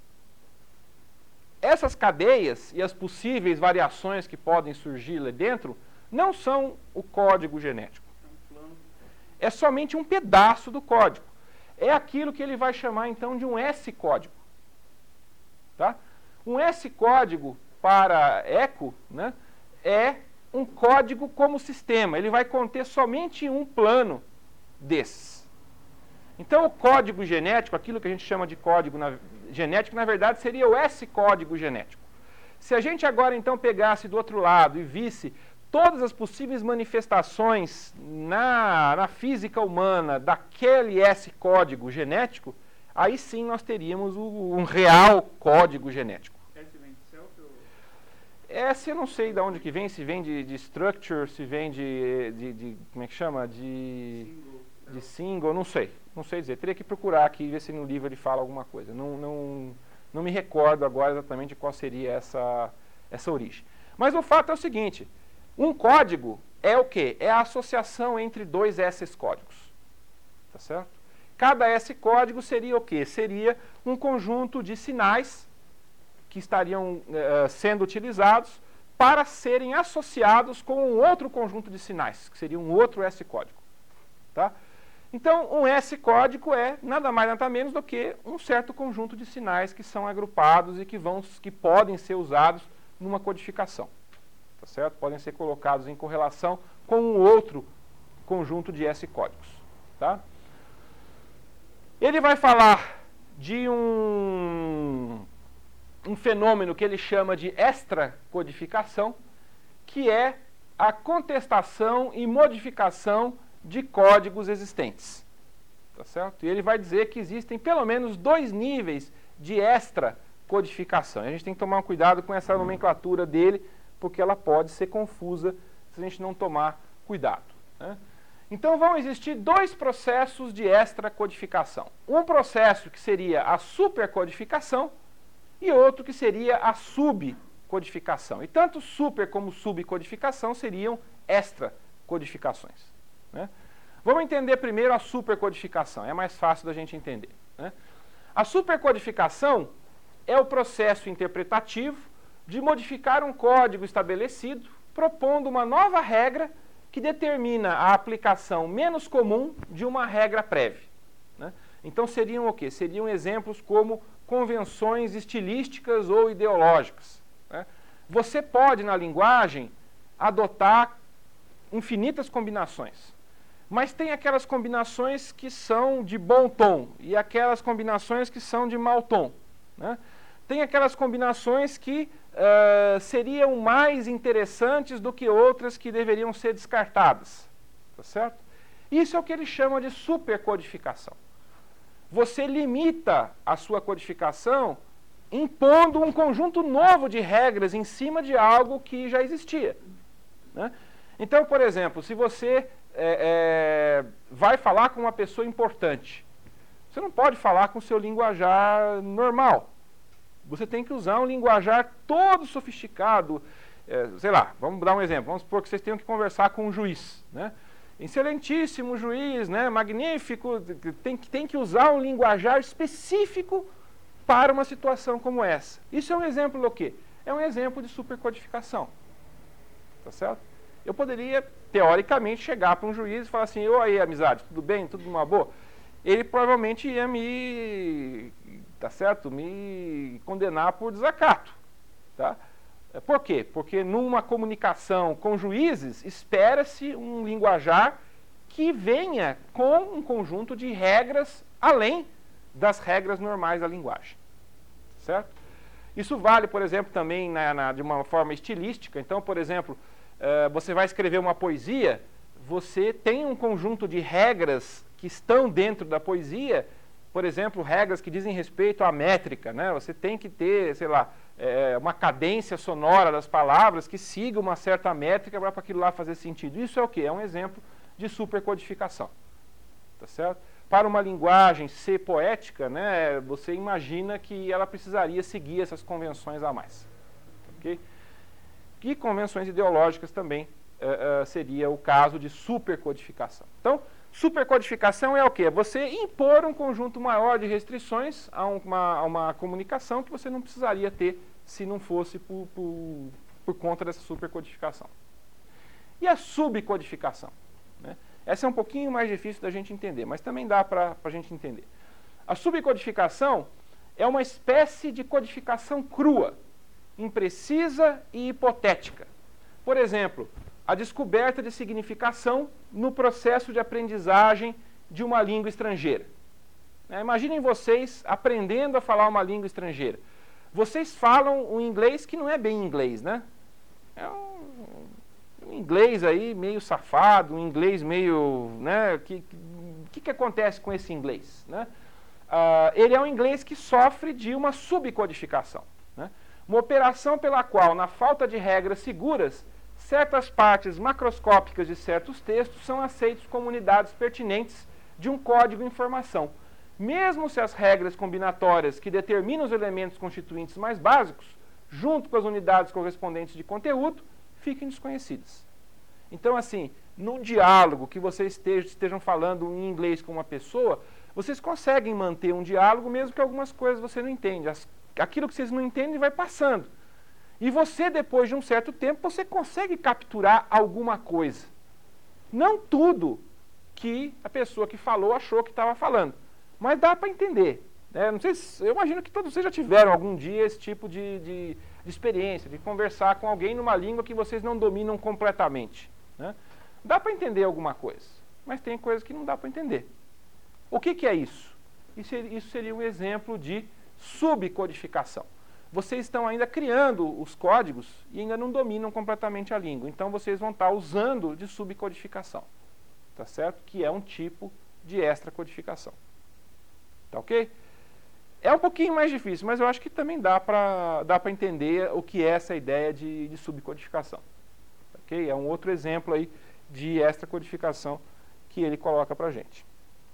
essas cadeias e as possíveis variações que podem surgir lá dentro não são o código genético. É somente um pedaço do código. É aquilo que ele vai chamar então de um S-código. Tá? Um S-código para Eco, né, é um código como sistema. Ele vai conter somente um plano desses. Então o código genético, aquilo que a gente chama de código genético, na verdade seria o S-código genético. Se a gente agora então pegasse do outro lado e visse todas as possíveis manifestações na física humana daquele S-código genético, aí sim nós teríamos um real código genético. S vem de self ou... S eu não sei de onde que vem, se vem de structure, se vem de como é que chama? De single, não sei. Não sei dizer. Teria que procurar aqui e ver se no livro ele fala alguma coisa. Não me recordo agora exatamente qual seria essa origem. Mas o fato é o seguinte, um código é o quê? É a associação entre dois S-códigos. Tá certo? Cada S-código seria o quê? Seria um conjunto de sinais que estariam sendo utilizados para serem associados com um outro conjunto de sinais, que seria um outro S-código. Tá? Então, um S-código é nada mais nada menos do que um certo conjunto de sinais que são agrupados e que podem ser usados numa codificação. tá certo? Podem ser colocados em correlação com um outro conjunto de S códigos, tá? Ele vai falar de um fenômeno que ele chama de extracodificação, que é a contestação e modificação de códigos existentes. Tá certo? E ele vai dizer que existem pelo menos 2 níveis de extracodificação. A gente tem que tomar cuidado com essa nomenclatura dele, porque ela pode ser confusa se a gente não tomar cuidado, né? Então vão existir 2 processos de extracodificação. Um processo que seria a supercodificação e outro que seria a subcodificação. E tanto super como subcodificação seriam extracodificações, né? Vamos entender primeiro a supercodificação, é mais fácil da gente entender, né? A supercodificação é o processo interpretativo de modificar um código estabelecido, propondo uma nova regra que determina a aplicação menos comum de uma regra prévia, né? Então seriam o quê? Seriam exemplos como convenções estilísticas ou ideológicas, né? Você pode, na linguagem, adotar infinitas combinações, mas tem aquelas combinações que são de bom tom e aquelas combinações que são de mau tom, né? Tem aquelas combinações que seriam mais interessantes do que outras que deveriam ser descartadas, tá certo? Isso é o que ele chama de supercodificação. Você limita a sua codificação impondo um conjunto novo de regras em cima de algo que já existia, né? Então, por exemplo, se você vai falar com uma pessoa importante, você não pode falar com o seu linguajar normal. Você tem que usar um linguajar todo sofisticado. Sei lá, vamos dar um exemplo. Vamos supor que vocês tenham que conversar com um juiz, né? Excelentíssimo juiz, né? Magnífico. Tem que usar um linguajar específico para uma situação como essa. Isso é um exemplo do quê? É um exemplo de supercodificação. Tá certo? Eu poderia, teoricamente, chegar para um juiz e falar assim: "Ô aí, amizade, tudo bem? Tudo numa boa?" Ele provavelmente ia tá certo? Me condenar por desacato, tá? Por quê? Porque numa comunicação com juízes, espera-se um linguajar que venha com um conjunto de regras além das regras normais da linguagem, certo? Isso vale, por exemplo, também de uma forma estilística. Então, por exemplo, você vai escrever uma poesia, você tem um conjunto de regras que estão dentro da poesia. Por exemplo, regras que dizem respeito à métrica, né? Você tem que ter, sei lá, uma cadência sonora das palavras que siga uma certa métrica para aquilo lá fazer sentido. Isso é o quê? É um exemplo de supercodificação, tá certo? Para uma linguagem ser poética, né, você imagina que ela precisaria seguir essas convenções a mais, ok? E convenções ideológicas também seria o caso de supercodificação. Então, supercodificação é o quê? É você impor um conjunto maior de restrições a uma comunicação que você não precisaria ter se não fosse por conta dessa supercodificação. E a subcodificação, né? Essa é um pouquinho mais difícil da gente entender, mas também dá para a gente entender. A subcodificação é uma espécie de codificação crua, imprecisa e hipotética. Por exemplo, a descoberta de significação no processo de aprendizagem de uma língua estrangeira. Imaginem vocês aprendendo a falar uma língua estrangeira. Vocês falam um inglês que não é bem inglês, né? É um inglês aí meio safado, um inglês meio, né? O que acontece com esse inglês, né? Ele é um inglês que sofre de uma subcodificação, né? Uma operação pela qual, na falta de regras seguras, certas partes macroscópicas de certos textos são aceitos como unidades pertinentes de um código de informação, mesmo se as regras combinatórias que determinam os elementos constituintes mais básicos, junto com as unidades correspondentes de conteúdo, fiquem desconhecidas. Então, assim, no diálogo que vocês estejam falando em inglês com uma pessoa, vocês conseguem manter um diálogo mesmo que algumas coisas você não entende. Aquilo que vocês não entendem vai passando. E você, depois de um certo tempo, você consegue capturar alguma coisa. Não tudo que a pessoa que falou achou que estava falando, mas dá para entender, né? Não sei eu imagino que todos vocês já tiveram algum dia esse tipo de de experiência, de conversar com alguém numa língua que vocês não dominam completamente, né? Dá para entender alguma coisa, mas tem coisas que não dá para entender. O que é isso? Isso seria um exemplo de subcodificação. Vocês estão ainda criando os códigos e ainda não dominam completamente a língua. Então, vocês vão estar usando de subcodificação. Tá certo? Que é um tipo de extracodificação. Tá ok? É um pouquinho mais difícil, mas eu acho que também dá para entender o que é essa ideia de subcodificação. Ok? É um outro exemplo aí de extracodificação que ele coloca para a gente.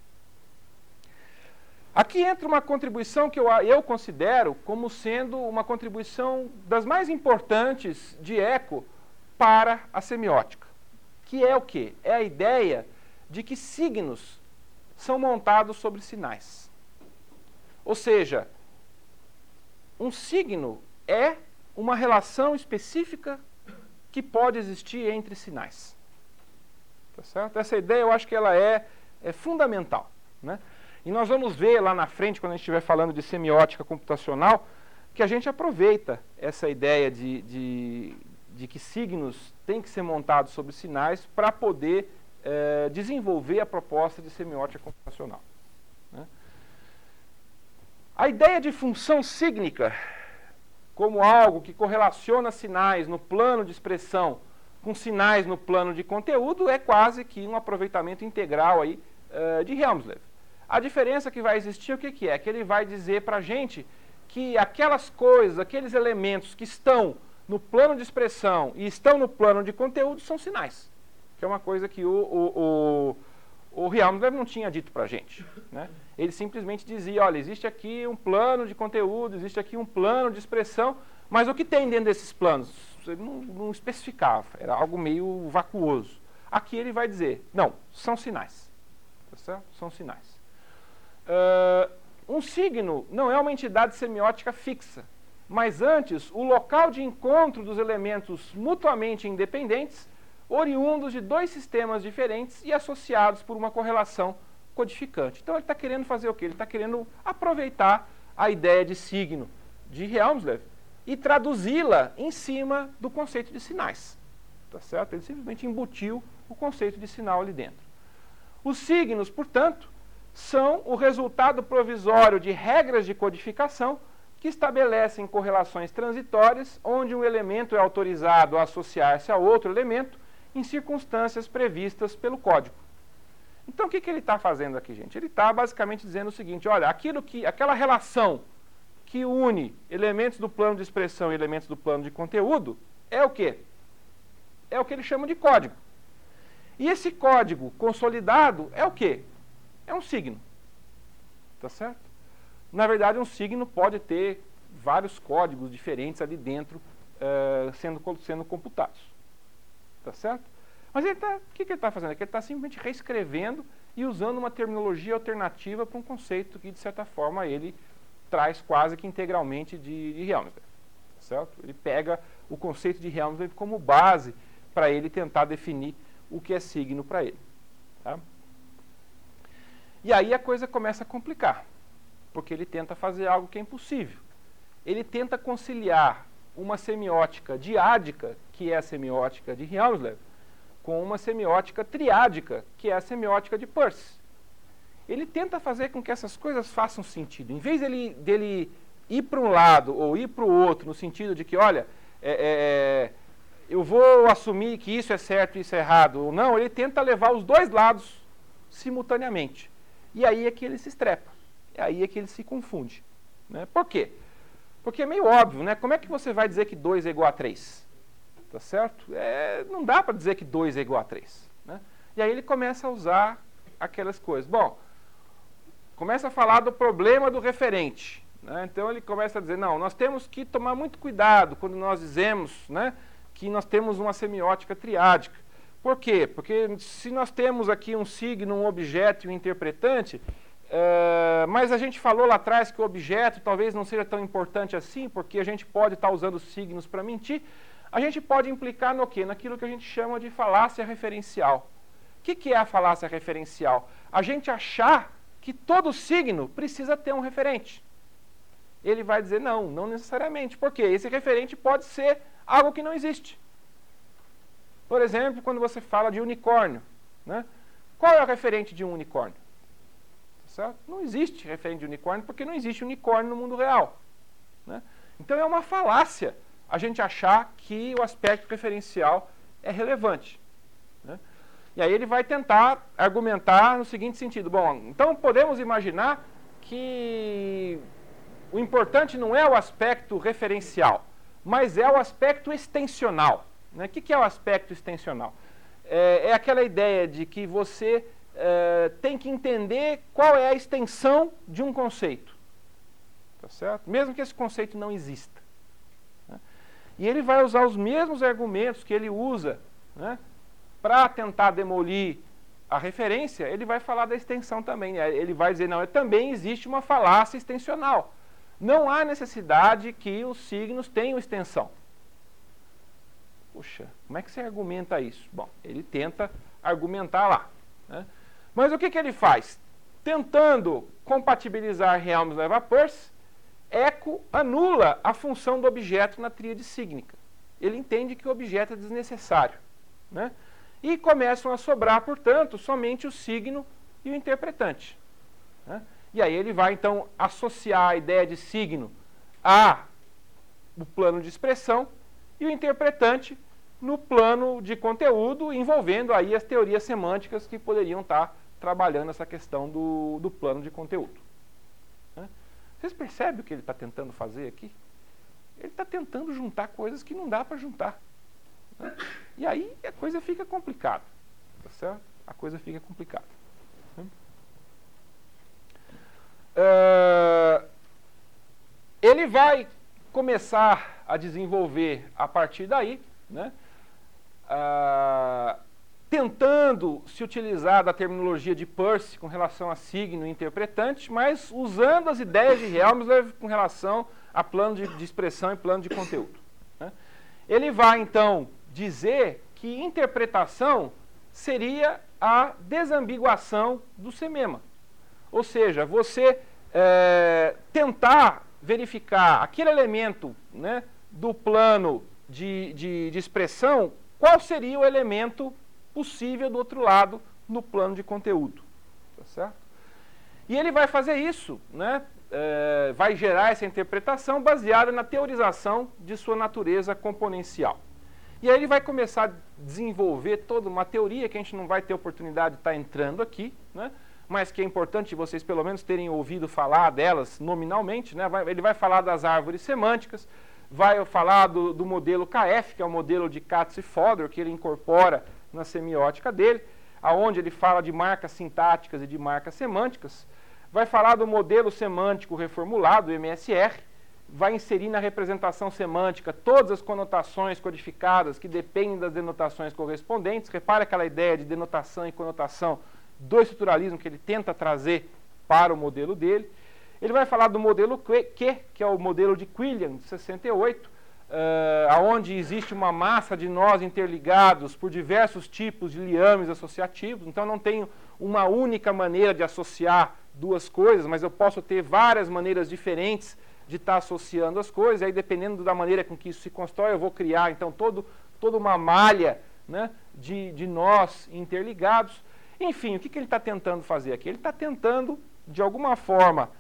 Aqui entra uma contribuição que eu considero como sendo uma contribuição das mais importantes de Eco para a semiótica. Que é o quê? É a ideia de que signos são montados sobre sinais. Ou seja, um signo é uma relação específica que pode existir entre sinais. Tá certo? Essa ideia eu acho que ela é fundamental, né? E nós vamos ver lá na frente, quando a gente estiver falando de semiótica computacional, que a gente aproveita essa ideia de que signos têm que ser montados sobre sinais para poder desenvolver a proposta de semiótica computacional, né? A ideia de função sígnica, como algo que correlaciona sinais no plano de expressão com sinais no plano de conteúdo, é quase que um aproveitamento integral aí, de Helmsley. A diferença que vai existir, o que é? Que ele vai dizer para a gente que aquelas coisas, aqueles elementos que estão no plano de expressão e estão no plano de conteúdo são sinais. Que é uma coisa que o Helmsley não tinha dito para a gente, né? Ele simplesmente dizia, olha, existe aqui um plano de conteúdo, existe aqui um plano de expressão, mas o que tem dentro desses planos? Ele não especificava, era algo meio vacuoso. Aqui ele vai dizer, não, são sinais. Tá certo? São sinais. Um signo não é uma entidade semiótica fixa, mas antes o local de encontro dos elementos mutuamente independentes, oriundos de dois sistemas diferentes e associados por uma correlação codificante. Então ele está querendo fazer o quê? Ele está querendo aproveitar a ideia de signo de Helmsley e traduzi-la em cima do conceito de sinais. Tá certo? Ele simplesmente embutiu o conceito de sinal ali dentro. Os signos, portanto, são o resultado provisório de regras de codificação que estabelecem correlações transitórias, onde um elemento é autorizado a associar-se a outro elemento em circunstâncias previstas pelo código. Então, o que ele está fazendo aqui, gente? Ele está basicamente dizendo o seguinte, olha, aquela relação que une elementos do plano de expressão e elementos do plano de conteúdo é o quê? É o que ele chama de código. E esse código consolidado é o quê? É um signo. Tá certo? Na verdade, um signo pode ter vários códigos diferentes ali dentro sendo computados. Tá certo? Mas o que ele está fazendo aqui? Ele está simplesmente reescrevendo e usando uma terminologia alternativa para um conceito que, de certa forma, ele traz quase que integralmente de Helmsley. Tá certo? Ele pega o conceito de Helmsley como base para ele tentar definir o que é signo para ele. Tá? E aí a coisa começa a complicar, porque ele tenta fazer algo que é impossível. Ele tenta conciliar uma semiótica diádica, que é a semiótica de Helmsley, com uma semiótica triádica, que é a semiótica de Peirce. Ele tenta fazer com que essas coisas façam sentido. Em vez dele ir para um lado ou ir para o outro, no sentido de que, olha, eu vou assumir que isso é certo e isso é errado, ou não, ele tenta levar os dois lados simultaneamente. E aí é que ele se estrepa. Aí é que ele se confunde. Né? Por quê? Porque é meio óbvio, né? Como é que você vai dizer que 2 é igual a 3? Tá certo? Não dá para dizer que 2 é igual a 3. Né? E aí ele começa a usar aquelas coisas. Bom, começa a falar do problema do referente. Né? Então ele começa a dizer, não, nós temos que tomar muito cuidado quando nós dizemos, né, que nós temos uma semiótica triádica. Por quê? Porque se nós temos aqui um signo, um objeto e um interpretante, mas a gente falou lá atrás que o objeto talvez não seja tão importante assim, porque a gente pode estar usando signos para mentir, a gente pode implicar no quê? Naquilo que a gente chama de falácia referencial. O que é a falácia referencial? A gente achar que todo signo precisa ter um referente. Ele vai dizer não, não necessariamente. Por quê? Esse referente pode ser algo que não existe. Por exemplo, quando você fala de unicórnio, né? Qual é o referente de um unicórnio? Certo? Não existe referente de unicórnio porque não existe unicórnio no mundo real, né? Então é uma falácia a gente achar que o aspecto referencial é relevante, né? E aí ele vai tentar argumentar no seguinte sentido: bom, então podemos imaginar que o importante não é o aspecto referencial, mas é o aspecto extensional, né? O que é o aspecto extensional? É aquela ideia de que você tem que entender qual é a extensão de um conceito, tá certo? Mesmo que esse conceito não exista, né? E ele vai usar os mesmos argumentos que ele usa, né, para tentar demolir a referência. Ele vai falar da extensão também, né? Ele vai dizer, não, também existe uma falácia extensional. Não há necessidade que os signos tenham extensão. Puxa, como é que você argumenta isso? Bom, ele tenta argumentar lá, né? Mas o que ele faz? Tentando compatibilizar Helmsley-Evans-Peirce, Eco anula a função do objeto na tríade sígnica. Ele entende que o objeto é desnecessário, né? E começam a sobrar, portanto, somente o signo e o interpretante, né? E aí ele vai, então, associar a ideia de signo ao plano de expressão e o interpretante no plano de conteúdo, envolvendo aí as teorias semânticas que poderiam estar trabalhando essa questão do plano de conteúdo, né? Vocês percebem o que ele está tentando fazer aqui? Ele está tentando juntar coisas que não dá para juntar, né? E aí a coisa fica complicada, tá certo? A coisa fica complicada, né? Ele vai começar a desenvolver a partir daí, né, tentando se utilizar da terminologia de Peirce com relação a signo e interpretante, mas usando as ideias de Helmsley com relação a plano de expressão e plano de conteúdo, né? Ele vai, então, dizer que interpretação seria a desambiguação do semema. Ou seja, você tentar verificar aquele elemento, né, do plano de expressão, qual seria o elemento possível do outro lado no plano de conteúdo, tá certo? E ele vai fazer isso, né, vai gerar essa interpretação baseada na teorização de sua natureza componencial. E aí ele vai começar a desenvolver toda uma teoria que a gente não vai ter oportunidade de estar entrando aqui, né, mas que é importante vocês pelo menos terem ouvido falar delas nominalmente, né? Ele vai falar das árvores semânticas, vai falar do modelo KF, que é o modelo de Katz e Fodor, que ele incorpora na semiótica dele, aonde ele fala de marcas sintáticas e de marcas semânticas, vai falar do modelo semântico reformulado, MSR, vai inserir na representação semântica todas as conotações codificadas que dependem das denotações correspondentes. Repare aquela ideia de denotação e conotação do estruturalismo que ele tenta trazer para o modelo dele. Ele vai falar do modelo Q, que é o modelo de Quilliam, de 68, onde existe uma massa de nós interligados por diversos tipos de liames associativos. Então não tenho uma única maneira de associar duas coisas, mas eu posso ter várias maneiras diferentes de estar associando as coisas. Aí, dependendo da maneira com que isso se constrói, eu vou criar, então, toda uma malha, né, de nós interligados. Enfim, o que ele está tentando fazer aqui? Ele está tentando, de alguma forma,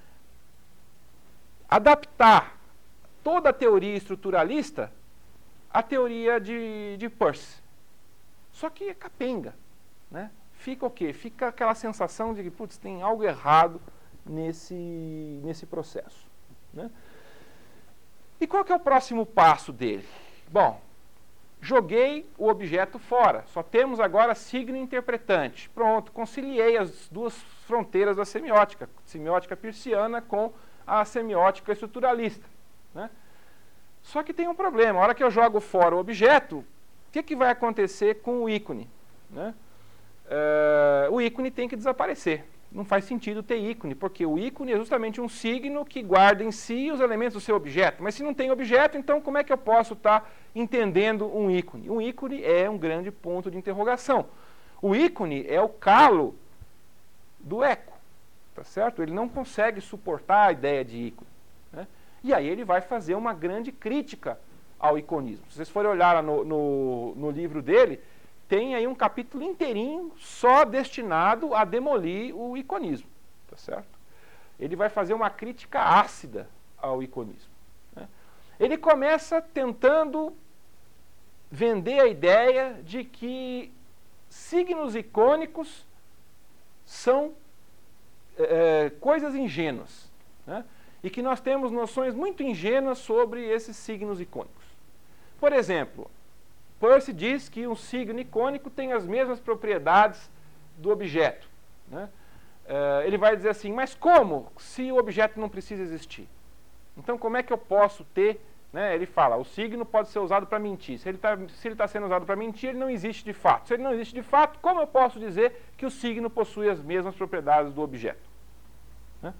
adaptar toda a teoria estruturalista à teoria de Peirce. Só que é capenga, né? Fica o quê? Fica aquela sensação de que, putz, tem algo errado nesse processo, né? E qual que é o próximo passo dele? Bom, joguei o objeto fora, só temos agora signo e interpretante. Pronto, conciliei as duas fronteiras da semiótica peirciana com a semiótica estruturalista, né? Só que tem um problema: a hora que eu jogo fora o objeto, o que vai acontecer com o ícone, né? O ícone tem que desaparecer. Não faz sentido ter ícone, porque o ícone é justamente um signo que guarda em si os elementos do seu objeto. Mas se não tem objeto, então como é que eu posso estar entendendo um ícone? Um ícone é um grande ponto de interrogação. O ícone é o calo do eco, tá certo? Ele não consegue suportar a ideia de ícone, né? E aí ele vai fazer uma grande crítica ao iconismo. Se vocês forem olhar lá no livro dele, tem aí um capítulo inteirinho só destinado a demolir o iconismo, tá certo? Ele vai fazer uma crítica ácida ao iconismo, né? Ele começa tentando vender a ideia de que signos icônicos são coisas ingênuas, né? E que nós temos noções muito ingênuas sobre esses signos icônicos. Por exemplo, Peirce diz que um signo icônico tem as mesmas propriedades do objeto, né? Ele vai dizer assim, mas como se o objeto não precisa existir? Então como é que eu posso ter, né? Ele fala, o signo pode ser usado para mentir. Se ele está sendo usado para mentir, ele não existe de fato. Se ele não existe de fato, como eu posso dizer que o signo possui as mesmas propriedades do objeto? Né?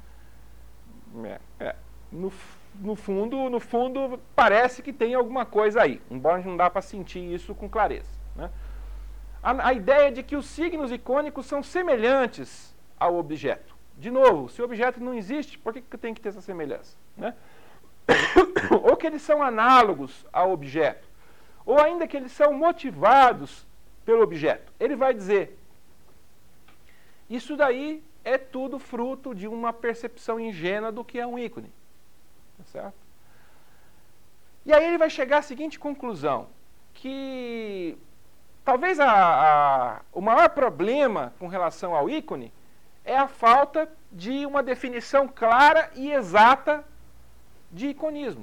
No fundo, parece que tem alguma coisa aí, embora não dá para sentir isso com clareza, né? A ideia de que os signos icônicos são semelhantes ao objeto. De novo, se o objeto não existe, por que tem que ter essa semelhança, né? Ou que eles são análogos ao objeto, ou ainda que eles são motivados pelo objeto. Ele vai dizer, isso daí é tudo fruto de uma percepção ingênua do que é um ícone. Tá certo? E aí ele vai chegar à seguinte conclusão, que talvez o maior problema com relação ao ícone é a falta de uma definição clara e exata de iconismo.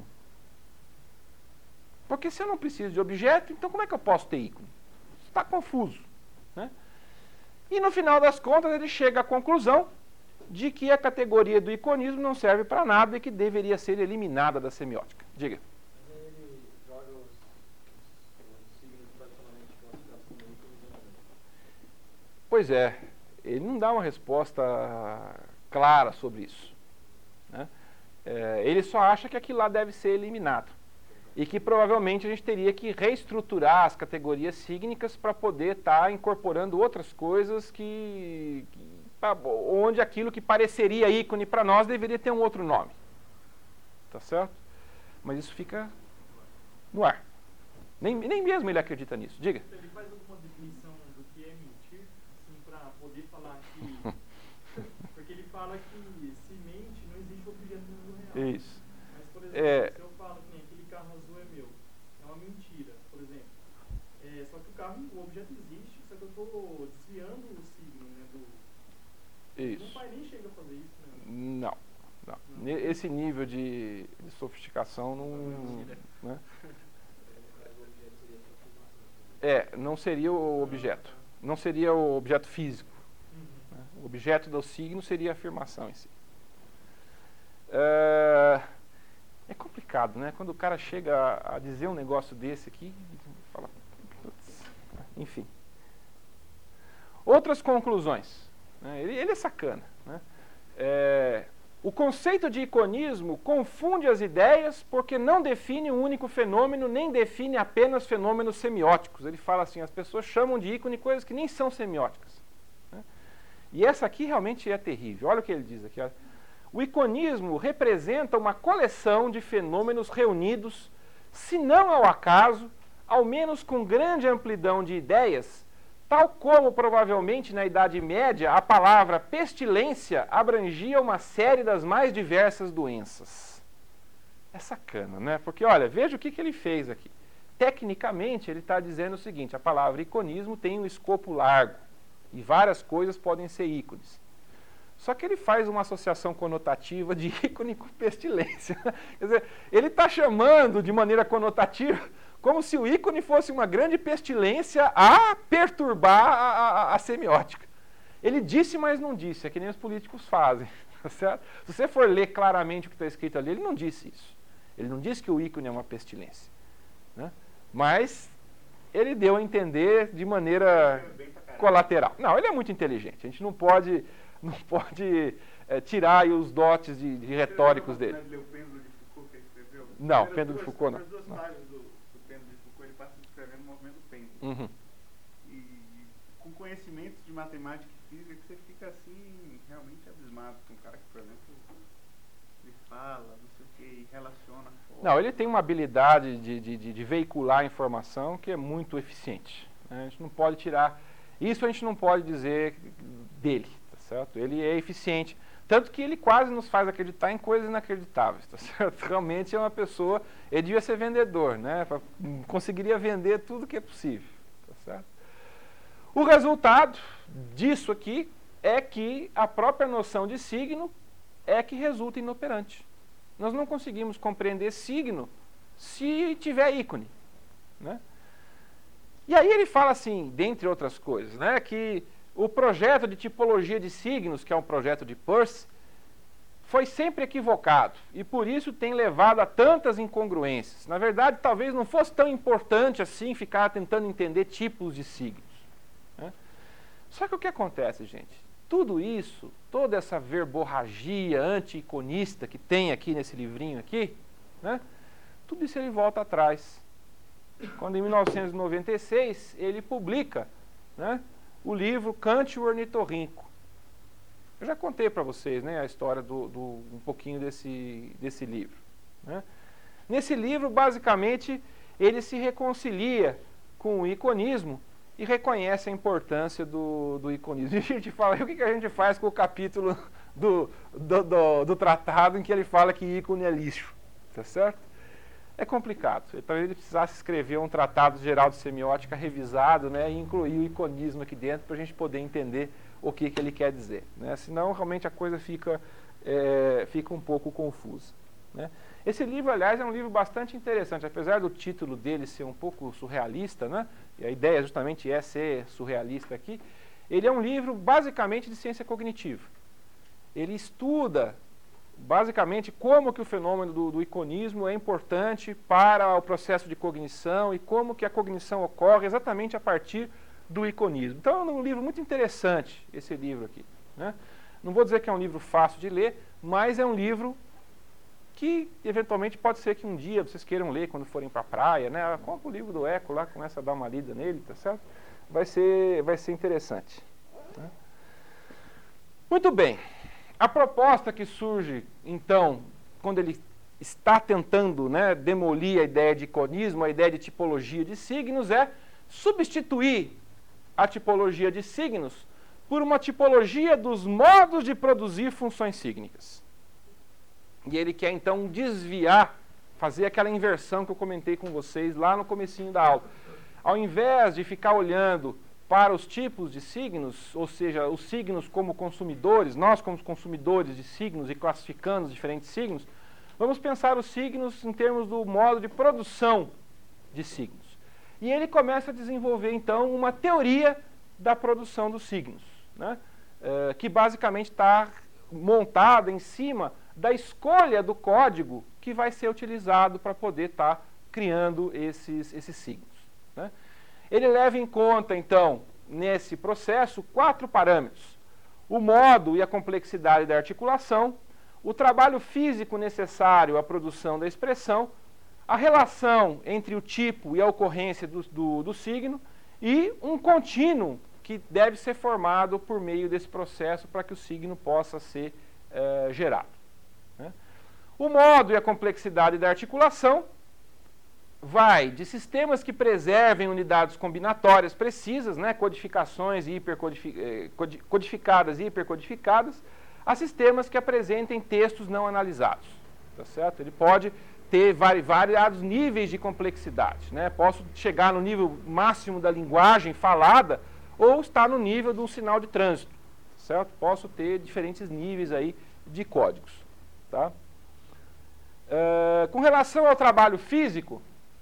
Porque se eu não preciso de objeto, então como é que eu posso ter ícone? Está confuso, né? E no final das contas ele chega à conclusão de que a categoria do iconismo não serve para nada e que deveria ser eliminada da semiótica. Diga. Mas aí ele joga os signos tradicionalmente classificados como ícones. Pois é, ele não dá uma resposta clara sobre isso, né? Ele só acha que aquilo lá deve ser eliminado. E que provavelmente a gente teria que reestruturar as categorias sígnicas para poder estar incorporando outras coisas onde aquilo que pareceria ícone para nós deveria ter um outro nome. Tá certo? Mas isso fica no ar. Nem mesmo ele acredita nisso. Diga. Ele faz alguma definição do que é mentir, assim, para poder falar que... Porque ele fala que se mente, não existe objeto no mundo real. Isso. Mas, por exemplo, se eu falo que aquele carro azul é meu, é uma mentira, por exemplo. Só que o objeto existe, só que eu estou desviando o signo, né, Isso. Não vai nem chegar a fazer isso, né? Não. Esse nível de sofisticação não... Né? Não seria o objeto. Não seria o objeto físico. Né? O objeto do signo seria a afirmação em si. É complicado, né? Quando o cara chega a dizer um negócio desse aqui, fala... Putz, enfim. Outras conclusões. Né? Ele é sacana, né? O conceito de iconismo confunde as ideias porque não define um único fenômeno, nem define apenas fenômenos semióticos. Ele fala assim, as pessoas chamam de ícone coisas que nem são semióticas, né? E essa aqui realmente é terrível. Olha o que ele diz aqui. Olha. O iconismo representa uma coleção de fenômenos reunidos, se não ao acaso, ao menos com grande amplidão de ideias, tal como provavelmente na Idade Média a palavra pestilência abrangia uma série das mais diversas doenças. É sacana, né? Porque, olha, veja o que ele fez aqui. Tecnicamente, ele está dizendo o seguinte, a palavra iconismo tem um escopo largo e várias coisas podem ser ícones. Só que ele faz uma associação conotativa de ícone com pestilência. Quer dizer, ele está chamando de maneira conotativa como se o ícone fosse uma grande pestilência a perturbar a semiótica. Ele disse, mas não disse, é que nem os políticos fazem. Tá certo? Se você for ler claramente o que está escrito ali, ele não disse isso. Ele não disse que o ícone é uma pestilência, né? Mas ele deu a entender de maneira colateral. Não, ele é muito inteligente. A gente não pode tirar aí os dotes de retóricos dele. Você leu o Pêndulo de Foucault que ele escreveu? Não, o Pêndulo de Foucault não. As duas páginas do Pêndulo de Foucault, ele passa descrevendo o movimento do pêndulo. Uhum. E com conhecimentos de matemática e física que você fica assim, realmente abismado com um cara que, por exemplo, ele fala, não sei o que, relaciona. Não, ele tem uma habilidade de veicular informação que é muito eficiente. Né? A gente não pode tirar... Isso a gente não pode dizer dele, tá certo? Ele é eficiente. Tanto que ele quase nos faz acreditar em coisas inacreditáveis, tá certo? Realmente é uma pessoa... Ele devia ser vendedor, né? Conseguiria vender tudo que é possível, tá certo? O resultado disso aqui é que a própria noção de signo é que resulta inoperante. Nós não conseguimos compreender signo se tiver ícone, né? E aí ele fala assim, dentre outras coisas, né, que o projeto de tipologia de signos, que é um projeto de Peirce, foi sempre equivocado e por isso tem levado a tantas incongruências. Na verdade, talvez não fosse tão importante assim ficar tentando entender tipos de signos, né? Só que o que acontece, gente? Tudo isso, toda essa verborragia anti-iconista que tem aqui nesse livrinho aqui, né, tudo isso ele volta atrás. Quando em 1996 ele publica, né, o livro Kant e o Ornitorrinco. Eu já contei para vocês, né, a história um pouquinho desse livro, né? Nesse livro, basicamente, ele se reconcilia com o iconismo e reconhece a importância do iconismo. E a gente fala, o que a gente faz com o capítulo do tratado em que ele fala que ícone é lixo? Tá certo? É complicado. Talvez ele precisasse escrever um tratado geral de semiótica revisado, né, e incluir o iconismo aqui dentro para a gente poder entender o que ele quer dizer, né? Senão, realmente, a coisa fica um pouco confusa, né? Esse livro, aliás, é um livro bastante interessante, apesar do título dele ser um pouco surrealista, né? E a ideia justamente é ser surrealista aqui. Ele é um livro basicamente de ciência cognitiva. Ele estuda basicamente como que o fenômeno do iconismo é importante para o processo de cognição e como que a cognição ocorre exatamente a partir do iconismo. Então é um livro muito interessante, esse livro aqui, né? Não vou dizer que é um livro fácil de ler, mas é um livro que eventualmente pode ser que um dia vocês queiram ler quando forem para a praia, né? Compra o livro do Eco lá, começa a dar uma lida nele, tá certo? Vai ser interessante, né? Muito bem. A proposta que surge, então, quando ele está tentando, né, demolir a ideia de iconismo, a ideia de tipologia de signos, é substituir a tipologia de signos por uma tipologia dos modos de produzir funções sígnicas. E ele quer, então, desviar, fazer aquela inversão que eu comentei com vocês lá no comecinho da aula. Ao invés de ficar olhando para os tipos de signos, ou seja, os signos como consumidores, nós como consumidores de signos e classificando os diferentes signos, vamos pensar os signos em termos do modo de produção de signos. E ele começa a desenvolver, então, uma teoria da produção dos signos, né? Que basicamente está montada em cima da escolha do código que vai ser utilizado para poder estar criando esses signos, né? Ele leva em conta, então, nesse processo, 4 parâmetros: o modo e a complexidade da articulação, o trabalho físico necessário à produção da expressão, a relação entre o tipo e a ocorrência do signo e um contínuo que deve ser formado por meio desse processo para que o signo possa ser gerado, né? O modo e a complexidade da articulação vai de sistemas que preservem unidades combinatórias precisas, né, codificações e codificadas e hipercodificadas, a sistemas que apresentem textos não analisados, tá certo? Ele pode ter variados níveis de complexidade, né? Posso chegar no nível máximo da linguagem falada ou estar no nível de um sinal de trânsito, certo? Posso ter diferentes níveis aí de códigos, tá? Com relação ao trabalho físico,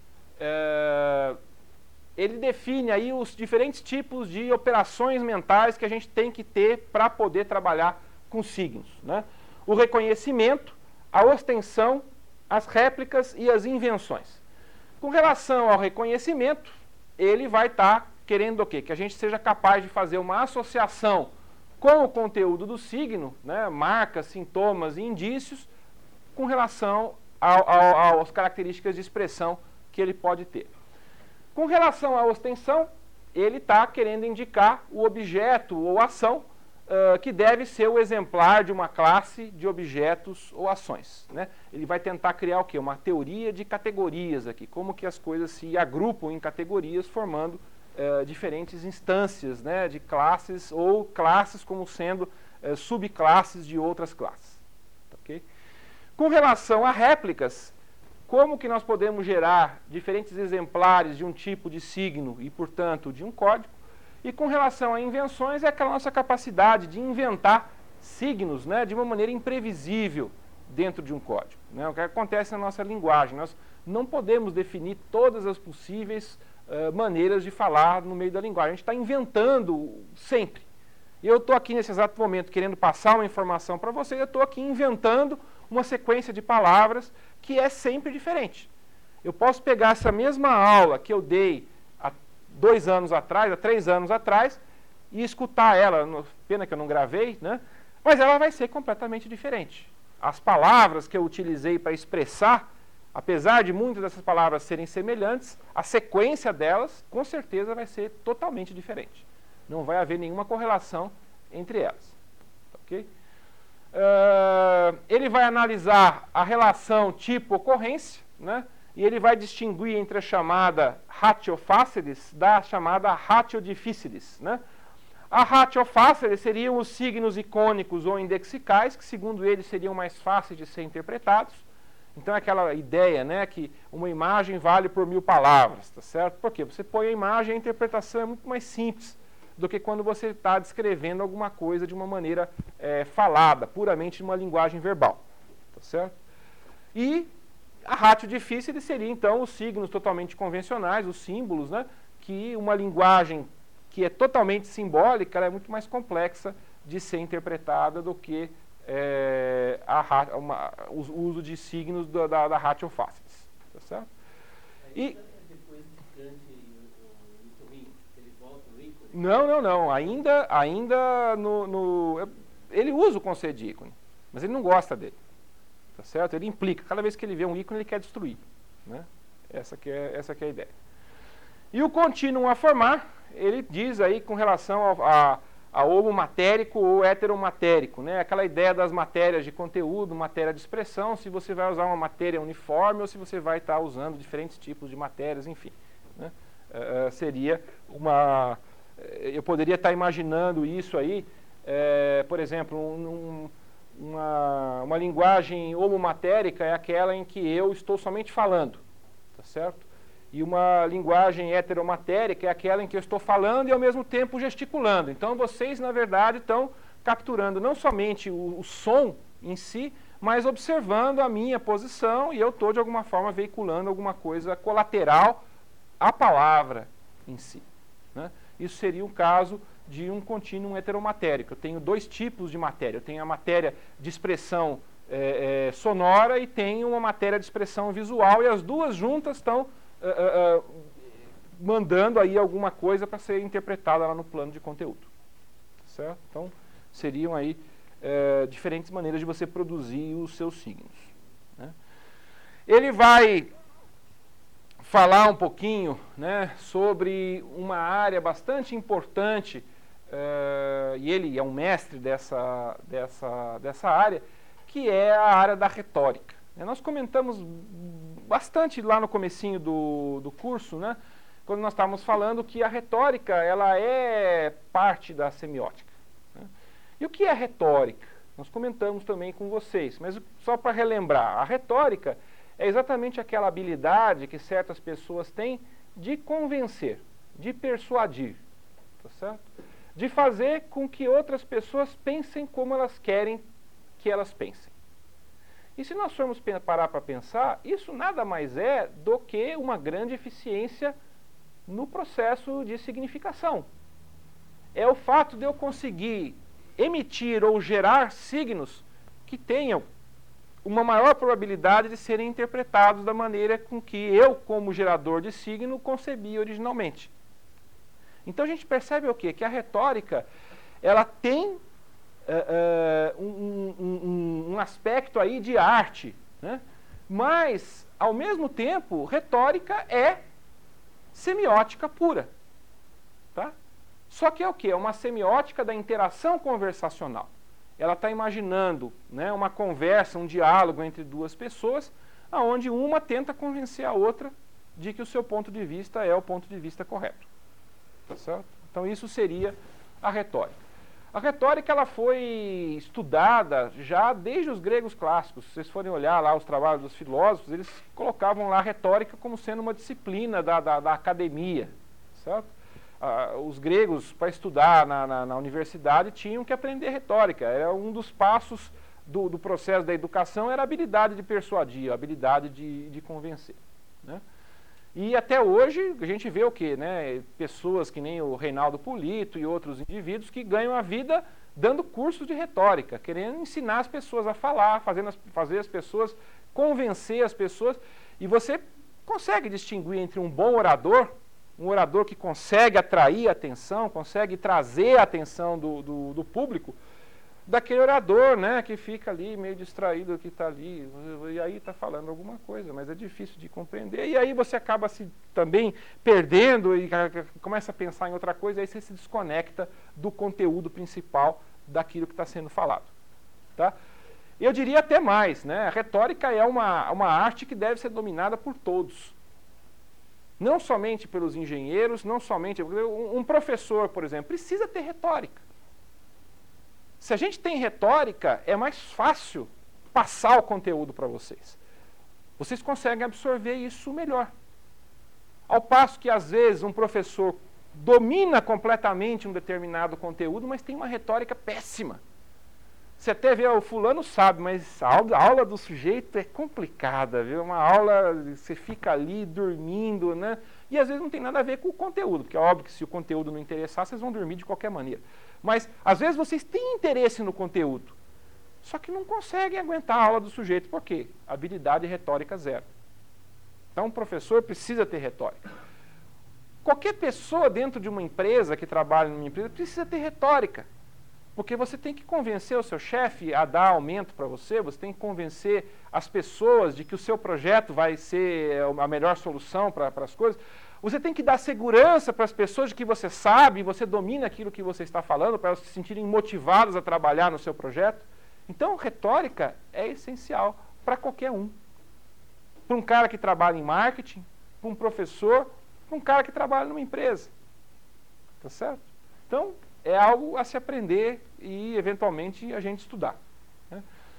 ele define aí os diferentes tipos de operações mentais que a gente tem que ter para poder trabalhar com signos, né? O reconhecimento, a ostensión, as réplicas e as invenções. Com relação ao reconhecimento, ele vai estar querendo o quê? Que a gente seja capaz de fazer uma associação com o conteúdo do signo, né, marcas, sintomas e indícios, com relação às características de expressão que ele pode ter. Com relação à ostensión, ele está querendo indicar o objeto ou ação que deve ser o exemplar de uma classe de objetos ou ações, né? Ele vai tentar criar o quê? Uma teoria de categorias aqui, como que as coisas se agrupam em categorias, formando diferentes instâncias, né, de classes, ou classes como sendo subclasses de outras classes. Okay? Com relação a réplicas, como que nós podemos gerar diferentes exemplares de um tipo de signo e, portanto, de um código? E com relação a invenções, é aquela nossa capacidade de inventar signos, né, de uma maneira imprevisível dentro de um código, né? O que acontece na nossa linguagem. Nós não podemos definir todas as possíveis maneiras de falar no meio da linguagem. A gente está inventando sempre. E eu estou aqui nesse exato momento querendo passar uma informação para você, eu estou aqui inventando uma sequência de palavras que é sempre diferente. Eu posso pegar essa mesma aula que eu dei há 2 anos atrás, há 3 anos atrás, e escutar ela, pena que eu não gravei, né? Mas ela vai ser completamente diferente. As palavras que eu utilizei para expressar, apesar de muitas dessas palavras serem semelhantes, a sequência delas, com certeza, vai ser totalmente diferente. Não vai haver nenhuma correlação entre elas. Ok? Ele vai analisar a relação tipo-ocorrência, né? E ele vai distinguir entre a chamada ratio facilis da chamada ratio difficilis, né? A ratio facilis seriam os signos icônicos ou indexicais, que segundo ele seriam mais fáceis de ser interpretados. Então é aquela ideia, né, que uma imagem vale por 1000 palavras, tá certo? Porque você põe a imagem e a interpretação é muito mais simples do que quando você está descrevendo alguma coisa de uma maneira falada, puramente de uma linguagem verbal, tá certo? E a ratio difficilis seria então os signos totalmente convencionais, os símbolos, né, que uma linguagem que é totalmente simbólica, ela é muito mais complexa de ser interpretada do que o uso de signos da ratio facilis, tá certo? E depois de Kant e o ele volta no ícone? Não. Ainda ele usa o conceito de ícone, mas ele não gosta dele, tá certo? Ele implica, cada vez que ele vê um ícone, ele quer destruir, né? Essa que é a ideia. E o contínuo a formar, ele diz aí com relação a homomatérico ou heteromatérico, né? Aquela ideia das matérias de conteúdo, matéria de expressão, se você vai usar uma matéria uniforme ou se você vai estar usando diferentes tipos de matérias, enfim, né? Seria uma... Eu poderia estar imaginando isso aí, por exemplo, uma linguagem homomatérica é aquela em que eu estou somente falando, tá certo? E uma linguagem heteromatérica é aquela em que eu estou falando e ao mesmo tempo gesticulando. Então vocês, na verdade, estão capturando não somente o som em si, mas observando a minha posição e eu estou, de alguma forma, veiculando alguma coisa colateral à palavra em si, né? Isso seria um caso de um contínuo heteromatérico. Eu tenho 2 tipos de matéria. Eu tenho a matéria de expressão sonora e tenho uma matéria de expressão visual e as duas juntas estão mandando aí alguma coisa para ser interpretada lá no plano de conteúdo, certo? Então, seriam aí diferentes maneiras de você produzir os seus signos, né? Ele vai falar um pouquinho, né, sobre uma área bastante importante, e ele é um mestre dessa área, que é a área da retórica. Nós comentamos bastante lá no comecinho do curso, né, quando nós estávamos falando que a retórica ela é parte da semiótica, né? E o que é retórica? Nós comentamos também com vocês, mas só para relembrar, a retórica é exatamente aquela habilidade que certas pessoas têm de convencer, de persuadir, tá certo? De fazer com que outras pessoas pensem como elas querem que elas pensem. E se nós formos parar para pensar, isso nada mais é do que uma grande eficiência no processo de significação. É o fato de eu conseguir emitir ou gerar signos que tenham uma maior probabilidade de serem interpretados da maneira com que eu, como gerador de signo, concebi originalmente. Então a gente percebe o quê? Que a retórica, ela tem um aspecto aí de arte, né? Mas, ao mesmo tempo, retórica é semiótica pura, tá? Só que é o quê? É uma semiótica da interação conversacional. Ela está imaginando, né, uma conversa, um diálogo entre duas pessoas, onde uma tenta convencer a outra de que o seu ponto de vista é o ponto de vista correto. Tá certo? Então isso seria a retórica. A retórica ela foi estudada já desde os gregos clássicos. Se vocês forem olhar lá os trabalhos dos filósofos, eles colocavam lá a retórica como sendo uma disciplina da academia. Certo? Os gregos, para estudar na universidade, tinham que aprender retórica. Era um dos passos do processo da educação, era a habilidade de persuadir, a habilidade de convencer. Né? E até hoje a gente vê o quê? Né? Pessoas que nem o Reinaldo Polito e outros indivíduos que ganham a vida dando cursos de retórica, querendo ensinar as pessoas a falar, fazer as pessoas, convencer as pessoas. E você consegue distinguir entre um bom orador, um orador que consegue atrair a atenção, consegue trazer a atenção do público, daquele orador, né, que fica ali meio distraído, que está ali, e aí está falando alguma coisa, mas é difícil de compreender, e aí você acaba se também perdendo e começa a pensar em outra coisa, aí você se desconecta do conteúdo principal daquilo que está sendo falado. Tá? Eu diria até mais, né, a retórica é uma arte que deve ser dominada por todos. Não somente pelos engenheiros, não somente... Um professor, por exemplo, precisa ter retórica. Se a gente tem retórica, é mais fácil passar o conteúdo para vocês. Vocês conseguem absorver isso melhor. Ao passo que, às vezes, um professor domina completamente um determinado conteúdo, mas tem uma retórica péssima. Você até vê, o fulano sabe, mas a aula do sujeito é complicada, viu? Uma aula, você fica ali dormindo, né? E às vezes não tem nada a ver com o conteúdo, porque é óbvio que se o conteúdo não interessar, vocês vão dormir de qualquer maneira. Mas às vezes vocês têm interesse no conteúdo, só que não conseguem aguentar a aula do sujeito, por quê? Habilidade retórica zero. Então o professor precisa ter retórica. Qualquer pessoa dentro de uma empresa, que trabalha numa empresa, precisa ter retórica. Porque você tem que convencer o seu chefe a dar aumento para você, você tem que convencer as pessoas de que o seu projeto vai ser a melhor solução para as coisas. Você tem que dar segurança para as pessoas de que você sabe, você domina aquilo que você está falando, para elas se sentirem motivadas a trabalhar no seu projeto. Então, retórica é essencial para qualquer um. Para um cara que trabalha em marketing, para um professor, para um cara que trabalha numa empresa. Tá certo? Então, é algo a se aprender e, eventualmente, a gente estudar. Né?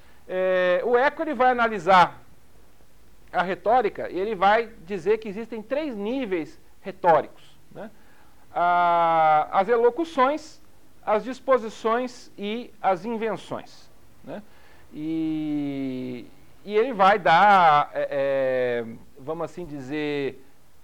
O Eco ele vai analisar a retórica e ele vai dizer que existem 3 níveis retóricos. Né? As elocuções, as disposições e as invenções. Né? E ele vai dar, vamos assim dizer,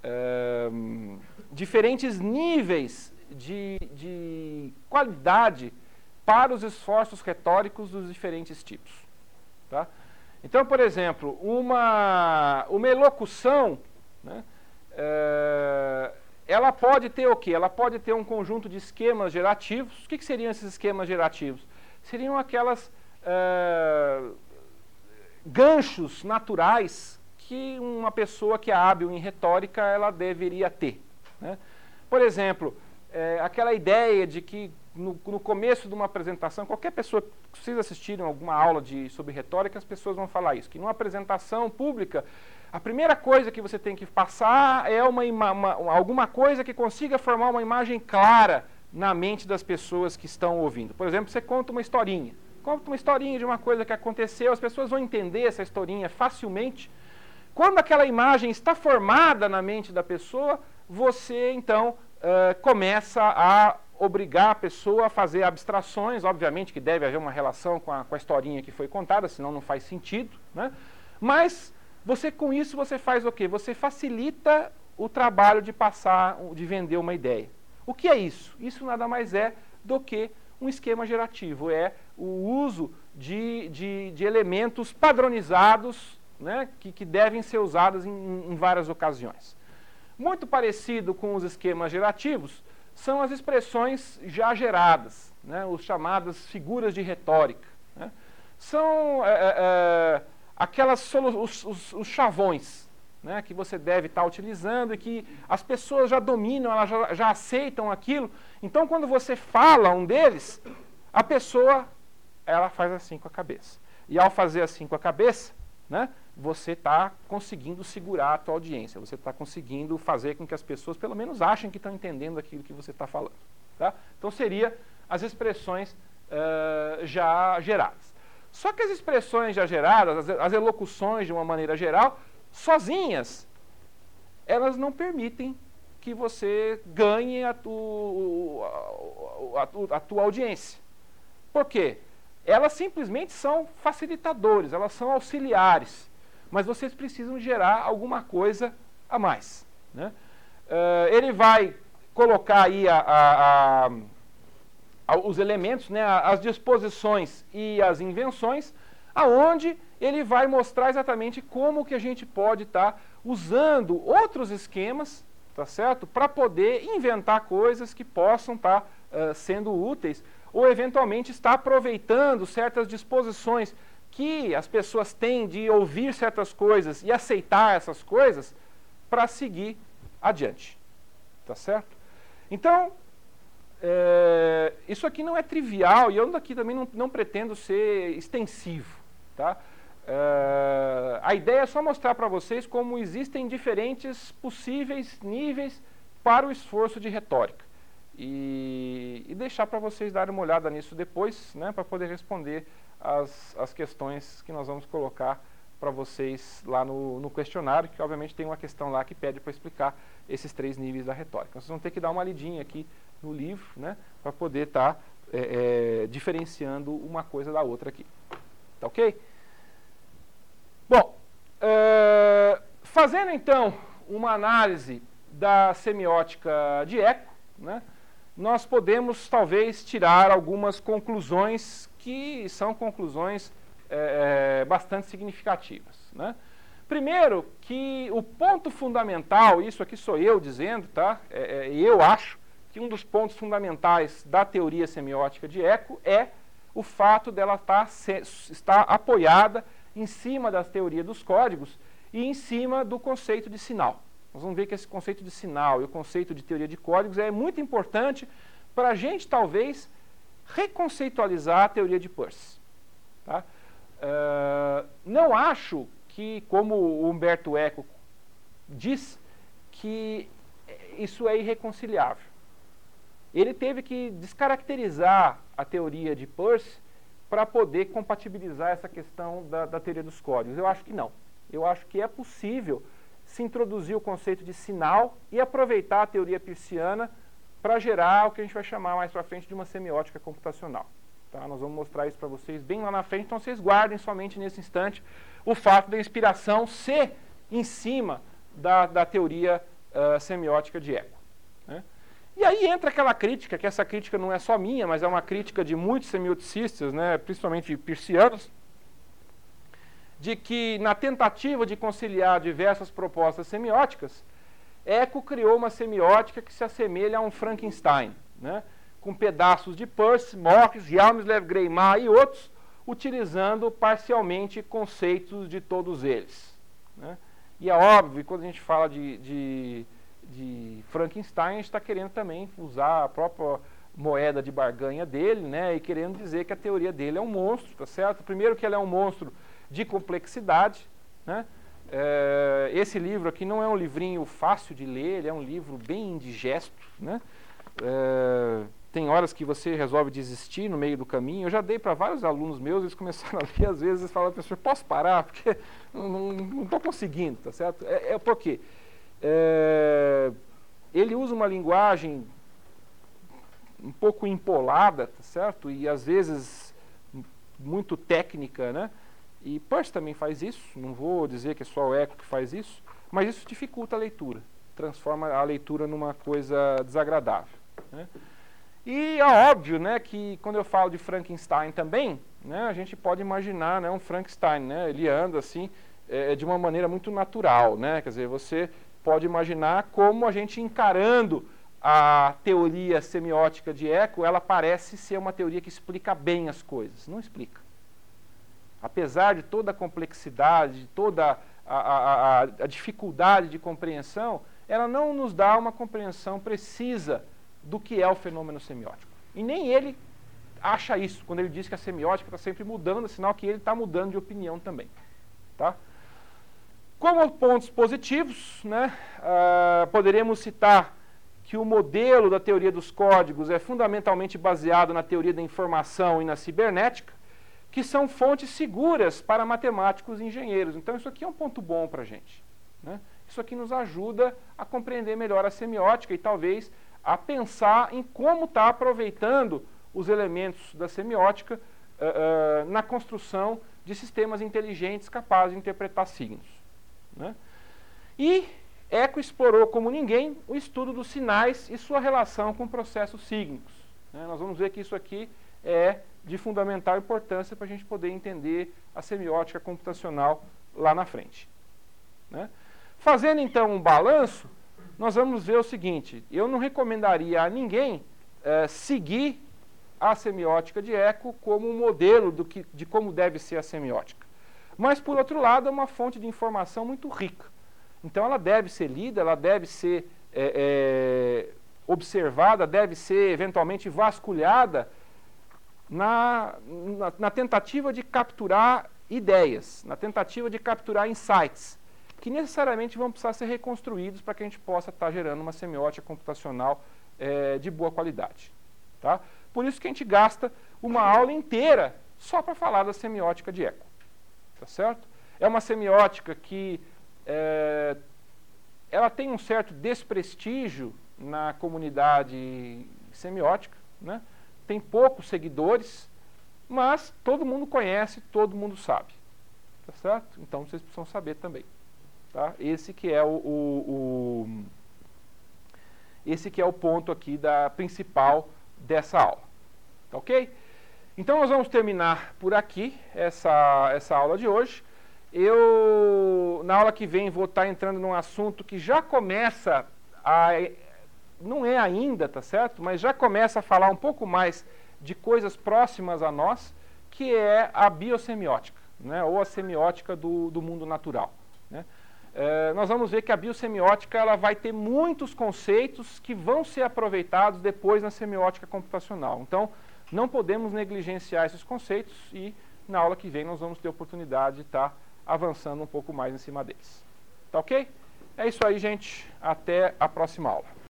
diferentes níveis de qualidade para os esforços retóricos dos diferentes tipos. Tá? Então, por exemplo, uma elocução, né, ela pode ter o quê? Ela pode ter um conjunto de esquemas gerativos. O que seriam esses esquemas gerativos? Seriam aquelas ganchos naturais que uma pessoa que é hábil em retórica ela deveria ter. Né? Por exemplo, aquela ideia de que no começo de uma apresentação, qualquer pessoa, se vocês assistirem alguma aula sobre retórica, as pessoas vão falar isso, que numa apresentação pública, a primeira coisa que você tem que passar é alguma coisa que consiga formar uma imagem clara na mente das pessoas que estão ouvindo. Por exemplo, você conta uma historinha de uma coisa que aconteceu, as pessoas vão entender essa historinha facilmente. Quando aquela imagem está formada na mente da pessoa, você então começa a obrigar a pessoa a fazer abstrações, obviamente que deve haver uma relação com a historinha que foi contada, senão não faz sentido, né? Mas com isso você faz o quê? Você facilita o trabalho de de vender uma ideia. O que é isso? Isso nada mais é do que um esquema gerativo, é o uso de elementos padronizados, né, que devem ser usados em várias ocasiões. Muito parecido com os esquemas gerativos são as expressões já geradas, né, os chamadas figuras de retórica. Né? São os chavões. né, que você deve estar utilizando e que as pessoas já dominam, elas já aceitam aquilo. Então, quando você fala um deles, a pessoa, ela faz assim com a cabeça. E ao fazer assim com a cabeça, né, você está conseguindo segurar a tua audiência, você está conseguindo fazer com que as pessoas pelo menos achem que estão entendendo aquilo que você está falando. Tá? Então, seria as expressões já geradas. Só que as expressões já geradas, as elocuções de uma maneira geral, sozinhas, elas não permitem que você ganhe a tua audiência. Por quê? Elas simplesmente são facilitadores, elas são auxiliares, mas vocês precisam gerar alguma coisa a mais. Né? Ele vai colocar aí os elementos, né, as disposições e as invenções, aonde ele vai mostrar exatamente como que a gente pode estar usando outros esquemas, tá certo? Para poder inventar coisas que possam estar sendo úteis, ou eventualmente estar aproveitando certas disposições que as pessoas têm de ouvir certas coisas e aceitar essas coisas para seguir adiante, tá certo? Então, isso aqui não é trivial e eu aqui também não pretendo ser extensivo, tá? A ideia é só mostrar para vocês como existem diferentes possíveis níveis para o esforço de retórica e deixar para vocês darem uma olhada nisso depois, né, para poder responder as questões que nós vamos colocar para vocês lá no questionário, que obviamente tem uma questão lá que pede para explicar esses 3 níveis da retórica. Vocês vão ter que dar uma lidinha aqui no livro, né, para poder estar diferenciando uma coisa da outra aqui. Tá ok? Bom, fazendo então uma análise da semiótica de Eco, né, nós podemos talvez tirar algumas conclusões que são conclusões bastante significativas. Né? Primeiro, que o ponto fundamental, isso aqui sou eu dizendo, tá? Eu acho que um dos pontos fundamentais da teoria semiótica de Eco é o fato dela estar apoiada em cima da teoria dos códigos e em cima do conceito de sinal. Nós vamos ver que esse conceito de sinal e o conceito de teoria de códigos é muito importante para a gente, talvez, reconceitualizar a teoria de Peirce. Tá? Não acho que, como o Humberto Eco diz, que isso é irreconciliável. Ele teve que descaracterizar a teoria de Peirce para poder compatibilizar essa questão da teoria dos códigos. Eu acho que não. Eu acho que é possível se introduzir o conceito de sinal e aproveitar a teoria peirciana para gerar o que a gente vai chamar mais para frente de uma semiótica computacional. Tá? Nós vamos mostrar isso para vocês bem lá na frente, então vocês guardem somente nesse instante o fato da inspiração ser em cima da teoria semiótica de Eco. Né? E aí entra aquela crítica, que essa crítica não é só minha, mas é uma crítica de muitos semioticistas, né, principalmente peircianos, de que na tentativa de conciliar diversas propostas semióticas, Eco criou uma semiótica que se assemelha a um Frankenstein, né, com pedaços de Peirce, Morris, Hjelmslev, Greimar e outros, utilizando parcialmente conceitos de todos eles. Né. E é óbvio, quando a gente fala de Frankenstein, a gente está querendo também usar a própria moeda de barganha dele, né, e querendo dizer que a teoria dele é um monstro, tá certo? Primeiro que ela é um monstro de complexidade, né? Esse livro aqui não é um livrinho fácil de ler, ele é um livro bem indigesto, né? Tem horas que você resolve desistir no meio do caminho. Eu já dei para vários alunos meus, eles começaram a ler, às vezes eles falam, professor, posso parar? Porque não estou conseguindo, tá certo? Por quê? Ele usa uma linguagem um pouco empolada, tá certo? E às vezes muito técnica, né? E Peirce também faz isso, não vou dizer que é só o Eco que faz isso, mas isso dificulta a leitura, transforma a leitura numa coisa desagradável. Né? E é óbvio, né, que quando eu falo de Frankenstein também, né, a gente pode imaginar, né, um Frankenstein, né, ele anda assim, de uma maneira muito natural, né, quer dizer, você pode imaginar como a gente encarando a teoria semiótica de Eco, ela parece ser uma teoria que explica bem as coisas, não explica. Apesar de toda a complexidade, de toda a dificuldade de compreensão, ela não nos dá uma compreensão precisa do que é o fenômeno semiótico. E nem ele acha isso, quando ele diz que a semiótica está sempre mudando, é sinal que ele está mudando de opinião também. Tá? Como pontos positivos, né, poderíamos citar que o modelo da teoria dos códigos é fundamentalmente baseado na teoria da informação e na cibernética, que são fontes seguras para matemáticos e engenheiros. Então isso aqui é um ponto bom para a gente, né? Isso aqui nos ajuda a compreender melhor a semiótica e talvez a pensar em como está aproveitando os elementos da semiótica na construção de sistemas inteligentes capazes de interpretar signos, né? E Eco explorou como ninguém o estudo dos sinais e sua relação com processos sígnicos, né? Nós vamos ver que isso aqui é de fundamental importância para a gente poder entender a semiótica computacional lá na frente, né? Fazendo então um balanço, nós vamos ver o seguinte: eu não recomendaria a ninguém seguir a semiótica de Eco como um modelo de como deve ser a semiótica. Mas, por outro lado, é uma fonte de informação muito rica. Então, ela deve ser lida, ela deve ser observada, deve ser, eventualmente, vasculhada na tentativa de capturar ideias, na tentativa de capturar insights, que necessariamente vão precisar ser reconstruídos para que a gente possa estar gerando uma semiótica computacional de boa qualidade. Tá? Por isso que a gente gasta uma aula inteira só para falar da semiótica de Eco. Tá certo? É uma semiótica que ela tem um certo desprestígio na comunidade semiótica, né? Tem poucos seguidores, mas todo mundo conhece, todo mundo sabe. Tá certo? Então vocês precisam saber também. Tá? Esse que é esse que é o ponto aqui principal dessa aula. Tá ok? Então nós vamos terminar por aqui essa aula de hoje. Na aula que vem, vou estar entrando num assunto que já começa não é ainda, tá certo? Mas já começa a falar um pouco mais de coisas próximas a nós, que é a biosemiótica, né? Ou a semiótica do mundo natural, né? Nós vamos ver que a biosemiótica ela vai ter muitos conceitos que vão ser aproveitados depois na semiótica computacional. Então, não podemos negligenciar esses conceitos e na aula que vem nós vamos ter oportunidade de estar avançando um pouco mais em cima deles. Tá ok? É isso aí, gente. Até a próxima aula.